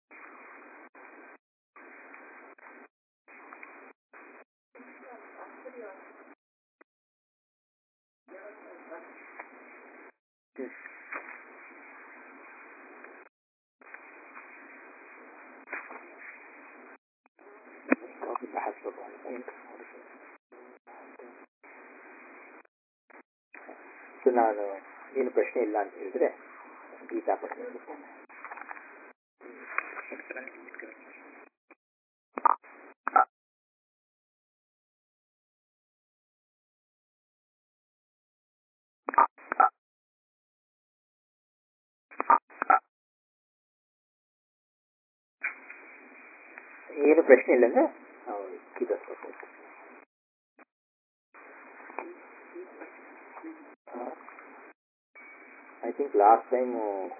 ನಾನು ಏನು ಪ್ರಶ್ನೆ ಇಲ್ಲ ಅಂತ ಹೇಳಿದ್ರೆ ಗೀತಾ ಪಠಣೆ. ಏನು ಪ್ರಶ್ನೆ ಇಲ್ಲ ಅಂದ್ರೆ ನಾವು Gita I think last time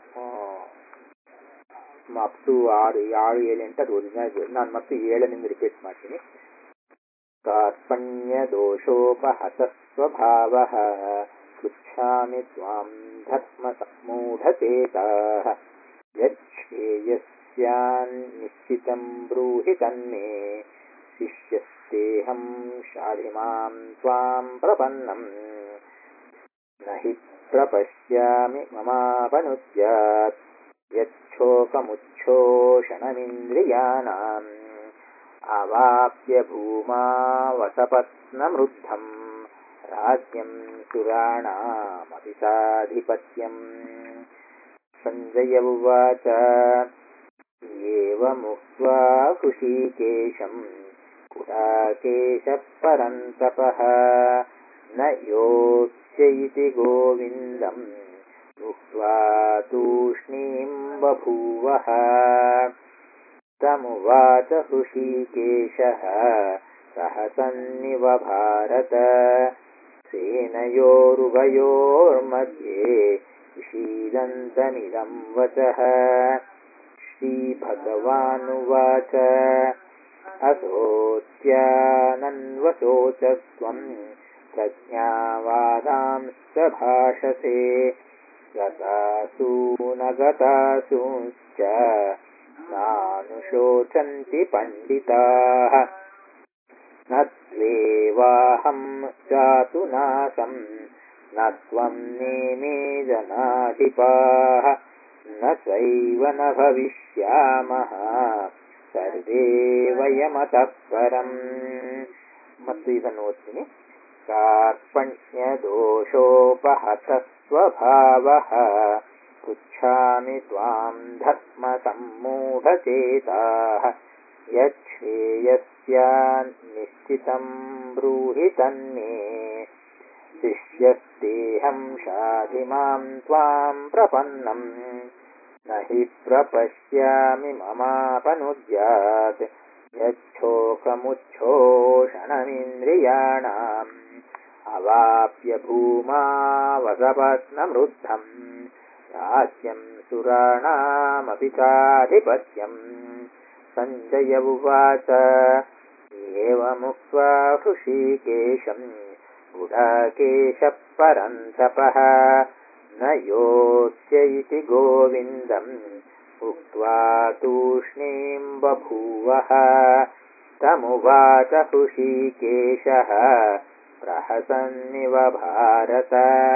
up to 6, 7, 8 ಅದು ಓದಿದ್ದೆ. ನಾನು ಮತ್ತೆ 7 ರಿಪೀಟ್ ಮಾಡ್ತೀನಿ. ಕಾರ್ಪಣ್ಯ ದೋಷೋಪಹತ ಸ್ವಭಾವಃ ಪೃಚ್ಛಾಮಿ ತ್ವಾಂ ಧರ್ಮ ಸಮೂಢಚೇತಾಃ ಯಚ್ಛೇಯಸ್ಯಾನ್ ನಿಶ್ಚಿತಂ ಬ್ರೂಹಿ ತನ್ಮೇ ಶಿಷ್ಯಸ್ತೇಹಂ ಶಾಧಿಮಾಂ ತ್ವಾಂ ಪ್ರಪನ್ನಂ ನಹಿ ಪ್ರಪಶ್ಯಾಮಿ ಮಮಾಪನುದ್ಯಾತ್ ಯಚ್ಛೋಕಮುಚ್ಛೋಷಣಮಿಂದ್ರಿಯಾಣಾಂ ಅವಾಪ್ಯ ಭೂಮಾ ವಸಪತ್ನಮೃದ್ಧಂ ರಾಜ್ಯಂ ಸುರಾಣಾಮಪಿ ಸಾಧಿಪತ್ಯಂ. ಸಂಜಯ ಉವಾಚ ಏವಮುಕ್ತ್ವಾ ಹೃಷೀಕೇಶಂ ಗುಡಾಕೇಶಃ ಪರಂತಪಃ ನ ಯೋತ್ಸ್ಯ ಇತಿ ಗೋವಿಂದಂ ಉಕ್ತ್ವಾ ತೂಷ್ಣೀಂ ಬಭೂವಃ. ತಮುವಾಚ ಹೃಷೀಕೇಶಃ ಸಹಸನ್ನಿವ ಭಾರತ ಸೇನಯೋರುಭಯೋರ್मध्ये ವಿಷೀದಂತಮಿದಂ ವಚಃ. ಶ್ರೀಭಗವಾನುವಾಚ ಅಸೋತ್ಯಾನನ್ವಶೋಚಸ್ತ್ವಂ ಪ್ರಜ್ಞಾವಾದಾಂಶ್ಚ ಭಾಷಸೆ ಗತಾಸೂನಗತಾಸೂಶ್ಚ ನಾನುಶೋಚಂತಿ ಪಂಡಿತಾಃ. ನ ತ್ವೇವಾಹಂ ಜಾತು ನಾಸಂ ನ ತ್ವಂ ನೇಮೇ ಜನಾಧಿಪಾಃ ನ ಚೈವ ನ ಭವಿಷ್ಯಾಮಃ ಸರ್ವೇ ವಯಮತಃ ಪರಂ. ಮತ್ತು ಇದನ್ನು ಓದ್ತೀನಿ. ಕಾರ್ಪಣ್ಯ ದೋಷೋಪಹತ ಸ್ವಭಾವಃ ಪೃಚ್ಛಾಮಿ ತ್ವಾಂ ಧರ್ಮ ಸಮೂಢಚೇತಾಃ ಯಚ್ಛೇಯಸ್ಯಾನ್ ನಿಶ್ಚಿತಂ ಬ್ರೂಹಿ ತನ್ಮೇ ಶಿಷ್ಯಸ್ತೇಹಂ ಶಾಧಿಮಾಂ ತ್ವಾಂ ಪ್ರಪನ್ನಂ ನಹಿ ಪ್ರಪಶ್ಯಾಮಿ ಮಮಾಪನುದ್ಯಾತ್ ಯಚ್ಛೋಕಮುಚ್ಛೋಷಣಮಿಂದ್ರಿಯಾಣಾಂ ಅವಾಪ್ಯ ಭೂಮಾ ವಸಪತ್ನಮೃದ್ಧಂ ರಾಜ್ಯಂ ಸುರಾಣಾಮಪಿ ಚಾಧಿಪತ್ಯಂ. ಸಂಜಯ ಉವಾಚ ಏವಮುಕ್ತ್ವಾ ಹೃಷೀಕೇಶಂ ಗುಡಾಕೇಶಃ ಪರಂತಪಃ ನ ಯೋತ್ಸ್ಯ ಇತಿ ಗೋವಿಂದಂ ಉಕ್ತ್ವಾ ತೂಷ್ಣೀಂ ಬಭೂವಃ. ತಮುವಾಚ ಹೃಷೀಕೇಶಃ ಪ್ರಹಸನ್ನಿವ ಭಾರತ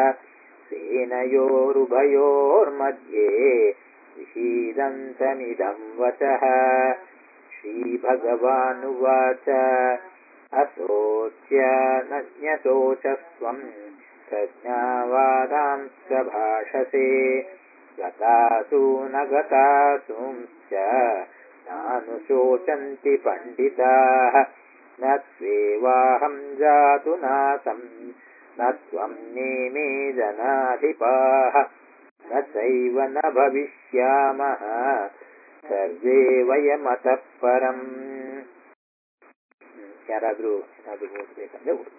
ಸೇನಯೋರುಭಯೋರ್मध्ये ವಿಷೀದಂತಮಿದಂ ವಚಃ. ಶ್ರೀಭಗವಾನುವಾಚ ಅಸೋಚ್ಯನನ್ಯಶೋಚಸ್ತ್ವಂ ಪ್ರಜ್ಞಾವಾದಾಂಶ್ಚ ಭಾಷಸೆ ಗತಾಸೂನಗತಾಸೂಂಶ್ಚ ನಾನುಶೋಚಂತಿ ಪಂಡಿತಾಃ ನ ತ್ವೇವಾಹಂ ಜಾತು ನಾಸಂ ನ ತ್ವಂ ನೇಮೇ ಜನಾಧಿಪಾಃ ನ ಚೈವ ನ ಭವಿಷ್ಯಾಮಃ ಸರ್ವೇ ವಯಮತಃ ಪರಂ. ಯಾರಾದ್ರೂ ಏನಾದ್ರೂ ಓದ್ಬೇಕಂದ್ರೆ ಓದ್ಬೋದು.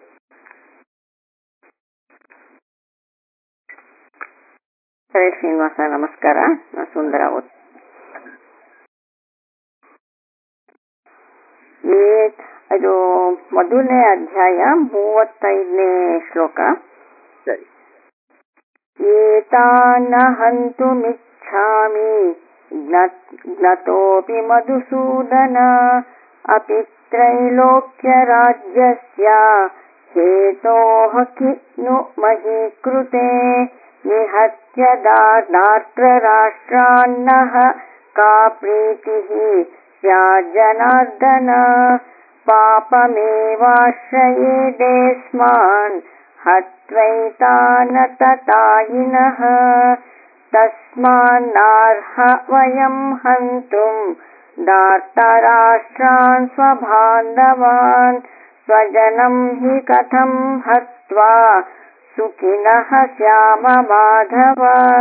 ಸರಿ ಶ್ರೀನಿವಾಸ, ನಮಸ್ಕಾರ. ಸುಂದರ ಓದ್. ಇದು ಮೊದಲನೇ ಅಧ್ಯಾಯ 35ನೇ ಶ್ಲೋಕ. ಸರಿ. ಏತಾನ ಹಂತುಮಿಚ್ಛಾಮಿ ಜ್ಞತೋಪಿ ಮಧುಸೂದನ ಅಪಿ ತ್ರೈಲೋಕ್ಯ ರಾಜ್ಯಸ್ಯ ಹೇತೋಃ ಕಿನು ಮಹೀಕೃತೆ ನಿಹತ್ಯ ದಾರ್ಢ್ರರಾಷ್ಟ್ರಾನ್ನಃ ಕಾ ಪ್ರೀತಿಃ ಸ್ಯಾಜ್ಜನಾರ್ದನ ಪಾಪಮೇವಾಶ್ರಯೇದೇಸ್ಮಾನ್ ಹತ್ವೈತಾನ ತತಾಯಿನಃ ತಸ್ಮಾನ್ನಾರ್ಹ ವಯಂ ಹಂತುಂ ದಾರ್ಢರಾಷ್ಟ್ರಾನ್ ಸ್ವಬಾಂಧವಾನ್ ಸ್ವಜನಂ ಹಿ ಕಥಂ ಹತ್ವಾ ಸುಖಿನಃ ಸ್ಯಾಮ ಮಾಧವ.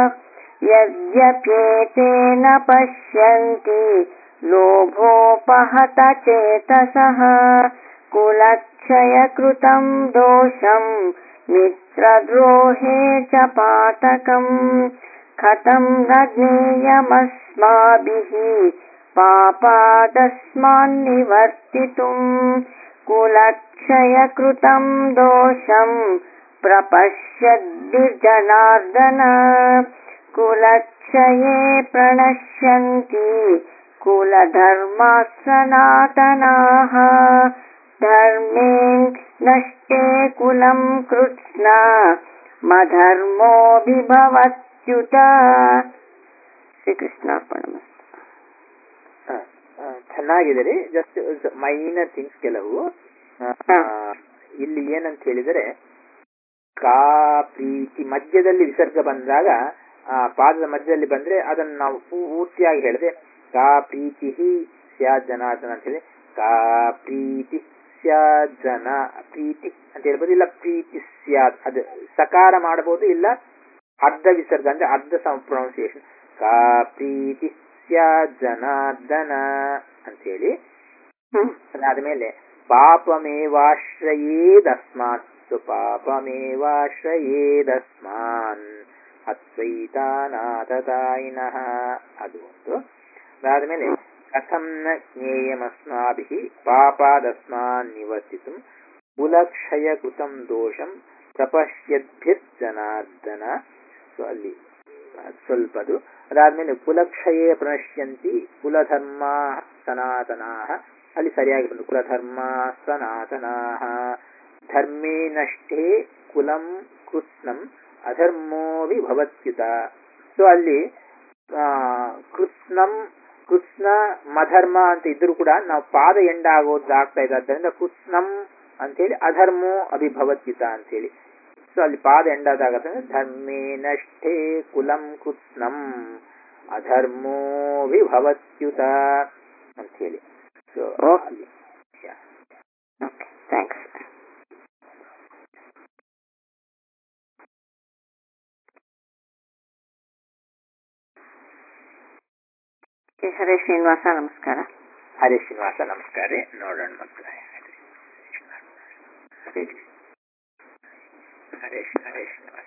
ಯದ್ಯಪ್ಯೇತೇನ ಪಶ್ಯಂತಿ ಲೋಭೋಪಹತ ಚೇತಸಃ ಕುಲಕ್ಷಯ ಕೃತಂ ದೋಷಂ ಮಿತ್ರದ್ರೋಹೇ ಚ ಪಾತಕಂ ಕಥಂ ನ ಜ್ಞೇಯಮಸ್ಮಾಭಿಃ ಪಾಪಾದಸ್ಮಾನ್ ನಿವರ್ತಿತುಂ ಕುಲಕ್ಷಯ ಕೃತಂ ದೋಷಂ ಪ್ರಪಶ್ಯದ್ಭಿರ್ಜನಾರ್ದನ ಕುಲಕ್ಷಯೇ ಪ್ರಣಶ್ಯಂತಿ ಕುಲಧರ್ಮಾಃ ಸನಾತನಾಃ ಧರ್ಮೇ ನಷ್ಟೇ ಕುಲಂ ಕೃತ್ಸ್ನ ಮಧರ್ಮೋ ವಿಭವತ್ಯುತ. ಶ್ರೀಕೃಷ್ಣಾರ್ಪಣಮಸ್ತು. ಚೆನ್ನಾಗಿದೆ ರೀ. ಜಸ್ಟ್ ಮೈನರ್ ಥಿಂಗ್ಸ್ ಕೆಲವು. ಇಲ್ಲಿ ಏನಂತ ಹೇಳಿದರೆ, ಕಾ ಪ್ರೀತಿ ಮಧ್ಯದಲ್ಲಿ ವಿಸರ್ಗ ಬಂದಾಗ ಪಾದದ ಮಧ್ಯದಲ್ಲಿ ಬಂದ್ರೆ ಅದನ್ನು ನಾವು ಪೂರ್ತಿಯಾಗಿ ಹೇಳಿದೆ. ಕಾ ಪ್ರೀತಿ ಸ್ಯಾತ್ ಜನಾರ್ದನ ಅಂತ ಹೇಳಿ ಕಾ ಪ್ರೀತಿ ಸ್ಯಾತ್ ಜನ ಪ್ರೀತಿ ಅಂತ ಹೇಳ್ಬೋದು, ಇಲ್ಲ ಪ್ರೀತಿ ಸ್ಯಾತ್ ಅದು ಸಕಾರ ಮಾಡಬಹುದು, ಇಲ್ಲ ಅರ್ಧ ವಿಸರ್ಗ ಅಂದ್ರೆ ಅರ್ಧ ಪ್ರೊನೌನ್ಸಿಯೇಷನ್ ಕಾ ಪ್ರೀತಿ ಸ್ಯಾತ್ ಜನಾರ್ದನ ಅಂತ ಹೇಳಿ. ಅದಾದ್ಮೇಲೆ ಪಾಪಮೇವಾಶ್ರಯೇದಸ್ಮಾನ್ ಪಾಪಮೇವಾಶ್ರಯೇದಸ್ಮಾನ್ ಅದ್ವೈತಾನಾಥತಾಯಿನಃ ಅದು ಒಂದು. ಅದಾದ್ಮೇಲೆ ಕಥಂ ನ ಜ್ಞೇಯಮಸ್ಮಾಭಿಃ ಪಾಪಾದಸ್ಮಾನ್ ನಿವರ್ತಿತುಂ ಕುಲಕ್ಷಯ ಕೃತಂ ದೋಷಂ ಪ್ರಪಶ್ಯದ್ಭಿರ್ಜನಾರ್ದನ. ಸೊ ಅಲ್ಲಿ ಸ್ವಲ್ಪದು. ಅದಾದ್ಮೇಲೆ ಕುಲಕ್ಷಯೇ ಪ್ರಣಶ್ಯಂತಿ ಕುಲಧರ್ಮ ಸನಾತನಾಃ, ಅಲ್ಲಿ ಸರಿಯಾಗಿ ಬಂದು ಕುಲಧರ್ಮ ಸನಾತನಾಃ ಧರ್ಮೇ ನಷ್ಟೇ ಕುಲಂ ಕೃತ್ಸ್ನಂ ಅಧರ್ಮೋ ವಿಭವತ್ಯುತ. ಸೊ ಅಲ್ಲಿ ಕೃತ್ಸ್ನ ಮಧರ್ಮ ಅಂತ ಇದ್ರೂ ಕೂಡ ನಾವು ಪಾದ ಎಂಡ ಆಗೋದಾಗ್ತಾ ಇದೆ, ಆದ್ದರಿಂದ ಕೃತ್ಸ್ನಂ ಅಂತೇಳಿ ಅಧರ್ಮೋ ಅಭಿಭವತ್ಯುತ ಅಂತೇಳಿ. ಸೊ ಅಲ್ಲಿ ಪಾದ ಎಂಡಾದಾಗ ಧರ್ಮೇ ನಷ್ಟೇ ಕುಲಂ ಕೃತ್ಸ್ನಂ ಅಧರ್ಮೋ ವಿಭವತ್ಯುತ ಅಂತ ಹೇಳಿ. So thanks. ಹರೇ ಶ್ರೀನಿವಾಸ, ನಮಸ್ಕಾರ. ಹರೇ ಶ್ರೀನಿವಾಸ, ನಮಸ್ಕಾರ. ನೋಡೋಣ ಮಕ್ಕಳೇ. ಹರೇ ಶ್ರೀನಿವಾಸ.